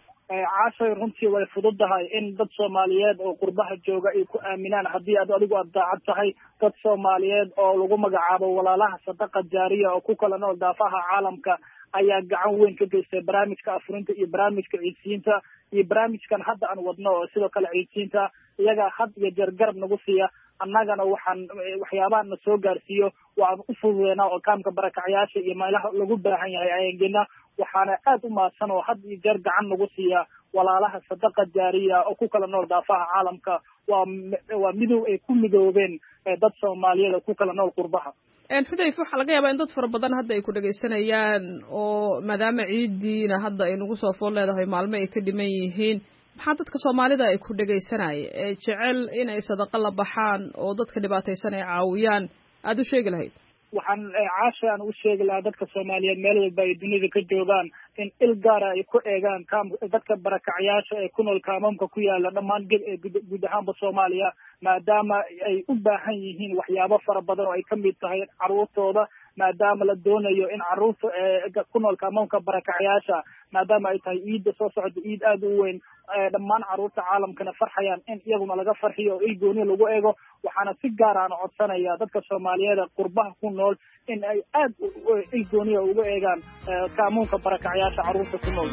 S13: caashay runtii way fududahay in dad soomaaliyeed oo qurbaha jooga ay ku aaminaan haddii aad adigu aad daacad tahay dad soomaaliyeed oo lagu magacaabo walaalaha sadaqa jaariya oo ku kala nool daafaha caalamka ayaa gacan weyn ka geystay barnaamijka afurinta iyo barnaamijka ciidsiinta iyo barnaamijkan hadda aan wadno oo sidoo kale ciidsiinta iyagaa had iyo jeer garab nagu siiya annagana waxaan waxyaabaha na soo gaarsiiyo waan u fududeynaa oo kaamka barakacyaasha iyo meelaha lagu baahan yahay ayaan geynaa waxaana aad u mahadsan oo had iyo jeer gacan nagu siiya walaalaha sadaqa jaariya oo ku kala nool daafaha caalamka waa waa midow ay ku midoobeen dad soomaaliyeed oo ku kala nool qurbaha
S12: xudayf waxaa laga yaabaa in dad fara badan hadda ay ku dhagaysanayaan oo maadaama ciidiina hadda ay nagu soo fool leedahay maalmo ay ka dhiman yihiin maxaa dadka soomaalida ay ku dhagaysanaya ee jecel inay sadaqa la baxaan oo dadka dhibaataysan ay caawiyaan aada u sheegi lahayd
S13: waxaan caasha aan u sheegi lahaa dadka soomaaliyeed meel walba ay dunida ka joogaan in il gaara ay ku eegaan kaam dadka barakacyaasha ee ku nool kaamamka ku yaala dhammaan guud ahaanba soomaaliya maadaama ay u baahan yihiin waxyaabo fara badan oo ay kamid tahay caruurtooda maadaama la doonayo in caruurta ku nool kaamamka barakacyaasha maadaama ay tahay ciidda soo socda ciid aada u weyn dhammaan caruurta caalamkana farxayaan in iyaguna laga farxiyo oo il gooniya lagu eego waxaana si gaar aan codsanaya dadka soomaaliyeed qurbaha ku nool in ay aad il gooniya ugu eegaan kaamuunka barakacyaasha caruurta ku nool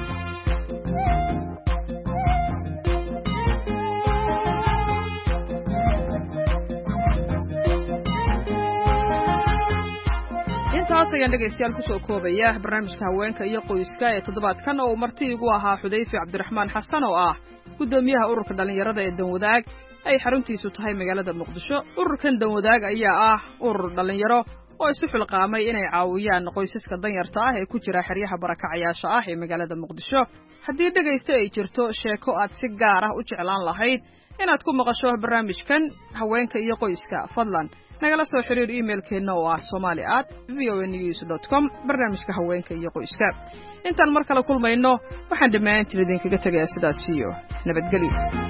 S12: intaas ayaan dhegaystayaal kusoo koobaya barnaamijka haweenka iyo qoyska ee toddobaadkan oo marti igu ahaa xudayfi cabdiraxmaan xasan oo ah guddoomiyaha ururka dhallinyarada ee danwadaag ay xaruntiisu tahay magaalada muqdisho ururkan danwadaag ayaa ah urur dhallinyaro oo isu xilqaamay inay caawiyaan qoysaska danyarta ah ee ku jira xeryaha barakacyaasha ah ee magaalada muqdisho haddii dhegaysta ay jirto sheeko aad si gaar ah u jeclaan lahayd inaad ku maqasho barnaamijkan haweenka iyo qoyska fadlan nagala soo xiriir emailkeena oo ah somali at v o a news dot com barnaamijka haweenka iyo qoyska intaan mar kale kulmayno waxaan dhammaantiin idinkaga tegayaa sidaas iyo nabadgelyo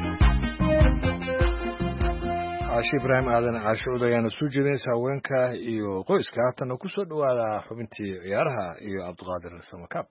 S2: caashi ibraahim aadan caashi cud ayaana soo jeedinaysa haweenka iyo qoyska haatana ku soo dhawaada xubintii ciyaaraha iyo cabdiqaadir samakaab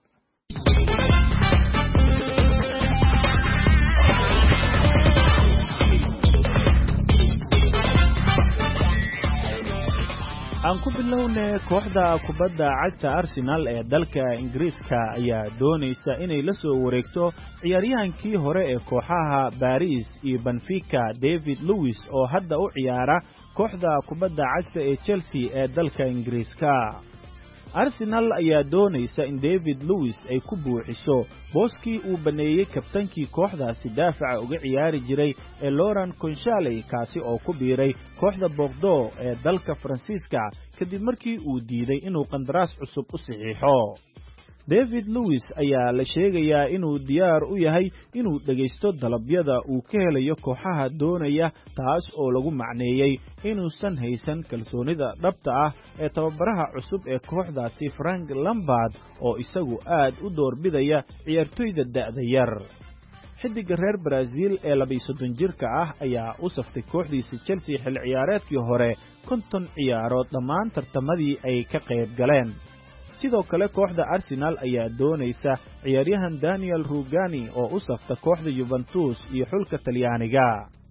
S14: aan ku bilownay kooxda kubadda cagta Arsenal ee dalka Ingiriiska ayaa doonaysa inay la soo wareegto ciyaaryahankii hore ee kooxaha Paris iyo Benfica David Luiz oo hadda u ciyaara kooxda kubadda cagta ee Chelsea ee dalka Ingiriiska. Arsenal ayaa doonaysa in David Luiz ay ku buuxiso booskii uu baneeyay kabtankii kooxdaasi daafaca uga ciyaari jiray ee Laurent Koscielny kaasi oo ku biiray kooxda Bordeaux ee dalka Faransiiska kadib markii uu diiday inuu qandaraas cusub u saxiixo. david lewis ayaa la sheegayaa inuu diyaar u yahay inuu dhegaysto dalabyada uu ka helayo kooxaha doonaya taas oo lagu macneeyey inuusan haysan kalsoonida dhabta ah ee tababaraha cusub ee kooxdaasi frank lambard oo isagu aad u doorbidaya ciyaartoyda da'da yar xiddiga reer Brazil ee laba iyo soddon jirka ah ayaa u saftay kooxdiisa Chelsea xil ciyaareedkii hore konton ciyaarood dhammaan tartamadii ay ka qayb galeen sidoo kale kooxda Arsenal ayaa doonaysa ciyaaryahan Daniel Rugani oo u safta kooxda Juventus iyo xulka Talyaaniga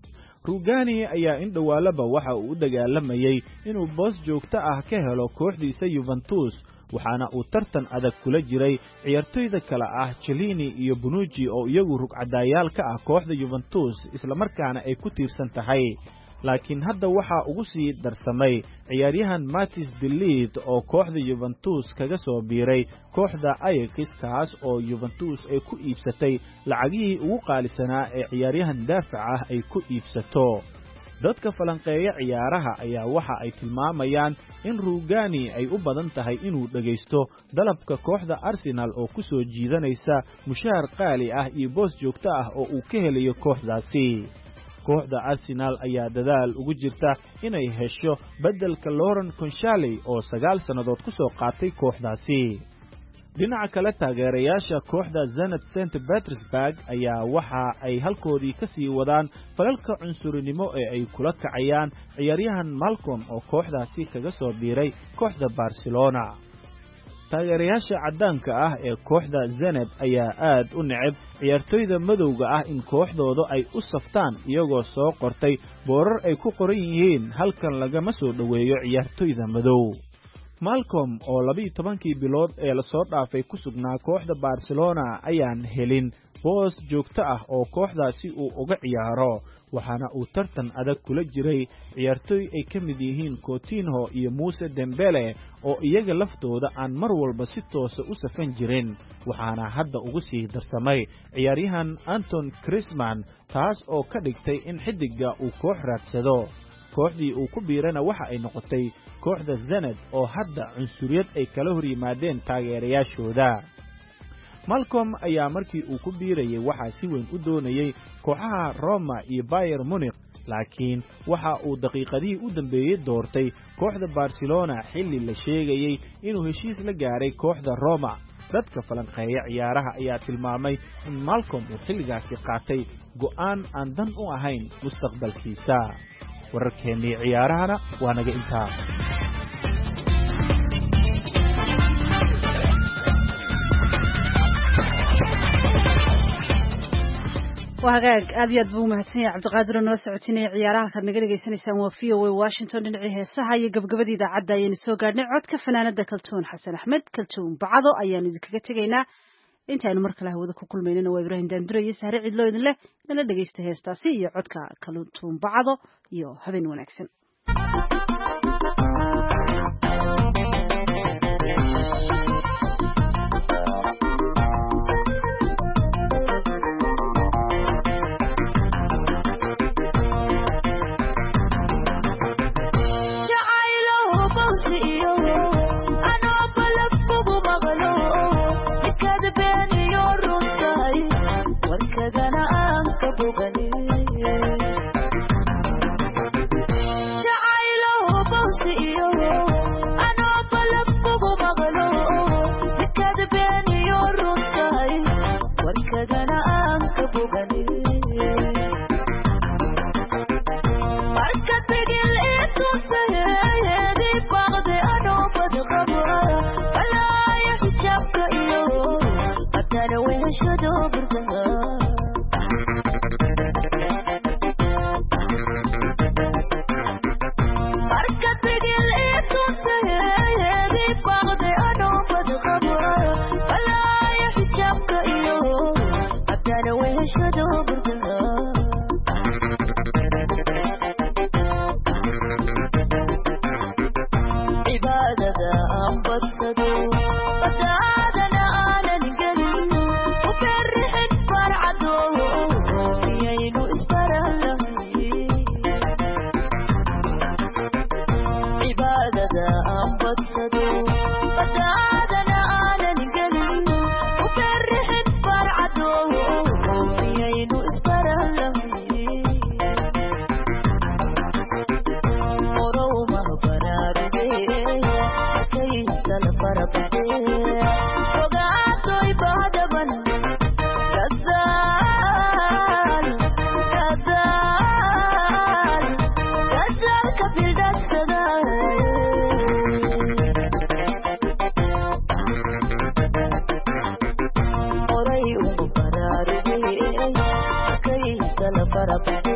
S14: Rugani ayaa in dhawaalaba waxa uu u dagaalamayay inuu boos joogto ah ka helo kooxdiisa Juventus waxaana uu tartan adag kula jiray ciyaartoyda kala ah Chiellini iyo Bonucci oo iyagu rugcadayaal ka ah kooxda Juventus isla markaana ay ku tiirsan tahay laakiin hadda waxa ugu sii darsamay ciyaaryahan Matis de Ligt oo kooxda Juventus kaga soo biiray kooxda Ajax kaas oo Juventus ay ku iibsatay lacagihii ugu qaalisanaa ee ciyaaryahan daafac ah ay ku iibsato dadka falanqeeya ciyaaraha ayaa waxa ay tilmaamayaan in Rugani ay u badan tahay inuu dhageysto dalabka kooxda Arsenal oo ku soo jiidanaysa mushaar qaali ah iyo boos joogto ah oo uu ka helayo kooxdaasi kooxda Arsenal ayaa dadaal ugu jirta inay hesho bedelka Laurent Koscielny oo sagaal sanadood ku soo qaatay kooxdaasi dhinaca kale taageerayaasha kooxda Zenit Saint Petersburg ayaa waxa ay halkoodii ka sii wadaan falalka cunsurinimo ee ay kula kacayaan ciyaaryahan Malcolm oo kooxdaasi kaga soo biiray kooxda Barcelona taageerayaasha cadaanka ah ee kooxda Zenit ayaa aad u neceb ciyaartoyda madowga ah in kooxdooda ay u saftaan iyagoo soo qortay boorar ay ku qoran yihiin halkan lagama soo dhaweeyo ciyaartoyda madow Malcolm oo laba iyo tobankii bilood ee la soo dhaafay ku sugnaa kooxda Barcelona ayaan helin boos joogto ah oo kooxdaasi uu uga ciyaaro waxaana uu tartan adag kula jiray ciyaartoy ay ka mid yihiin Coutinho iyo Moussa Dembele oo iyaga laftooda aan mar walba si toos ah u safan jirin waxaana hadda ugu sii darsamay ciyaaryahan Anton Griezmann taas oo ka dhigtay in xidiga uu koox raadsado kooxdii uu ku biirana waxa ay noqotay kooxda Zenit oo hadda cunsuriyad ay kala hor yimaadeen taageerayaashooda Malcolm ayaa markii uu ku biirayay waxa si weyn u doonayay kooxaha Roma iyo Bayern Munich laakiin waxa uu daqiiqadii u dambeeyay doortay kooxda Barcelona xilli la sheegayay inuu heshiis la gaaray kooxda Roma dadka falanqeeya ciyaaraha ayaa tilmaamay in Malcolm uu xilligaasi qaatay go'aan aan dan u ahayn mustaqbalkiisa wararkeennii ciyaarahana waa naga intaa
S1: وهاجاج أبيض بومهتني عبد القادر النوسعتني عيارها كان نقدر يسني سوا في واشنطن نعيه سها يجب قبدي ذا عدا ينسوق نعود كفنا ندى كلتون حسن أحمد كلتون بعضه أيام ذيك تجينا أنت أنا مركله هو ذا كل مننا وإبراهيم دندري يسهر عيد لو إذن له لنا دقيست هستاسي يعود كلتون بعضه يو هبين ونكسن
S15: عبادة أنبتدو فتعادنا آنا نقل Para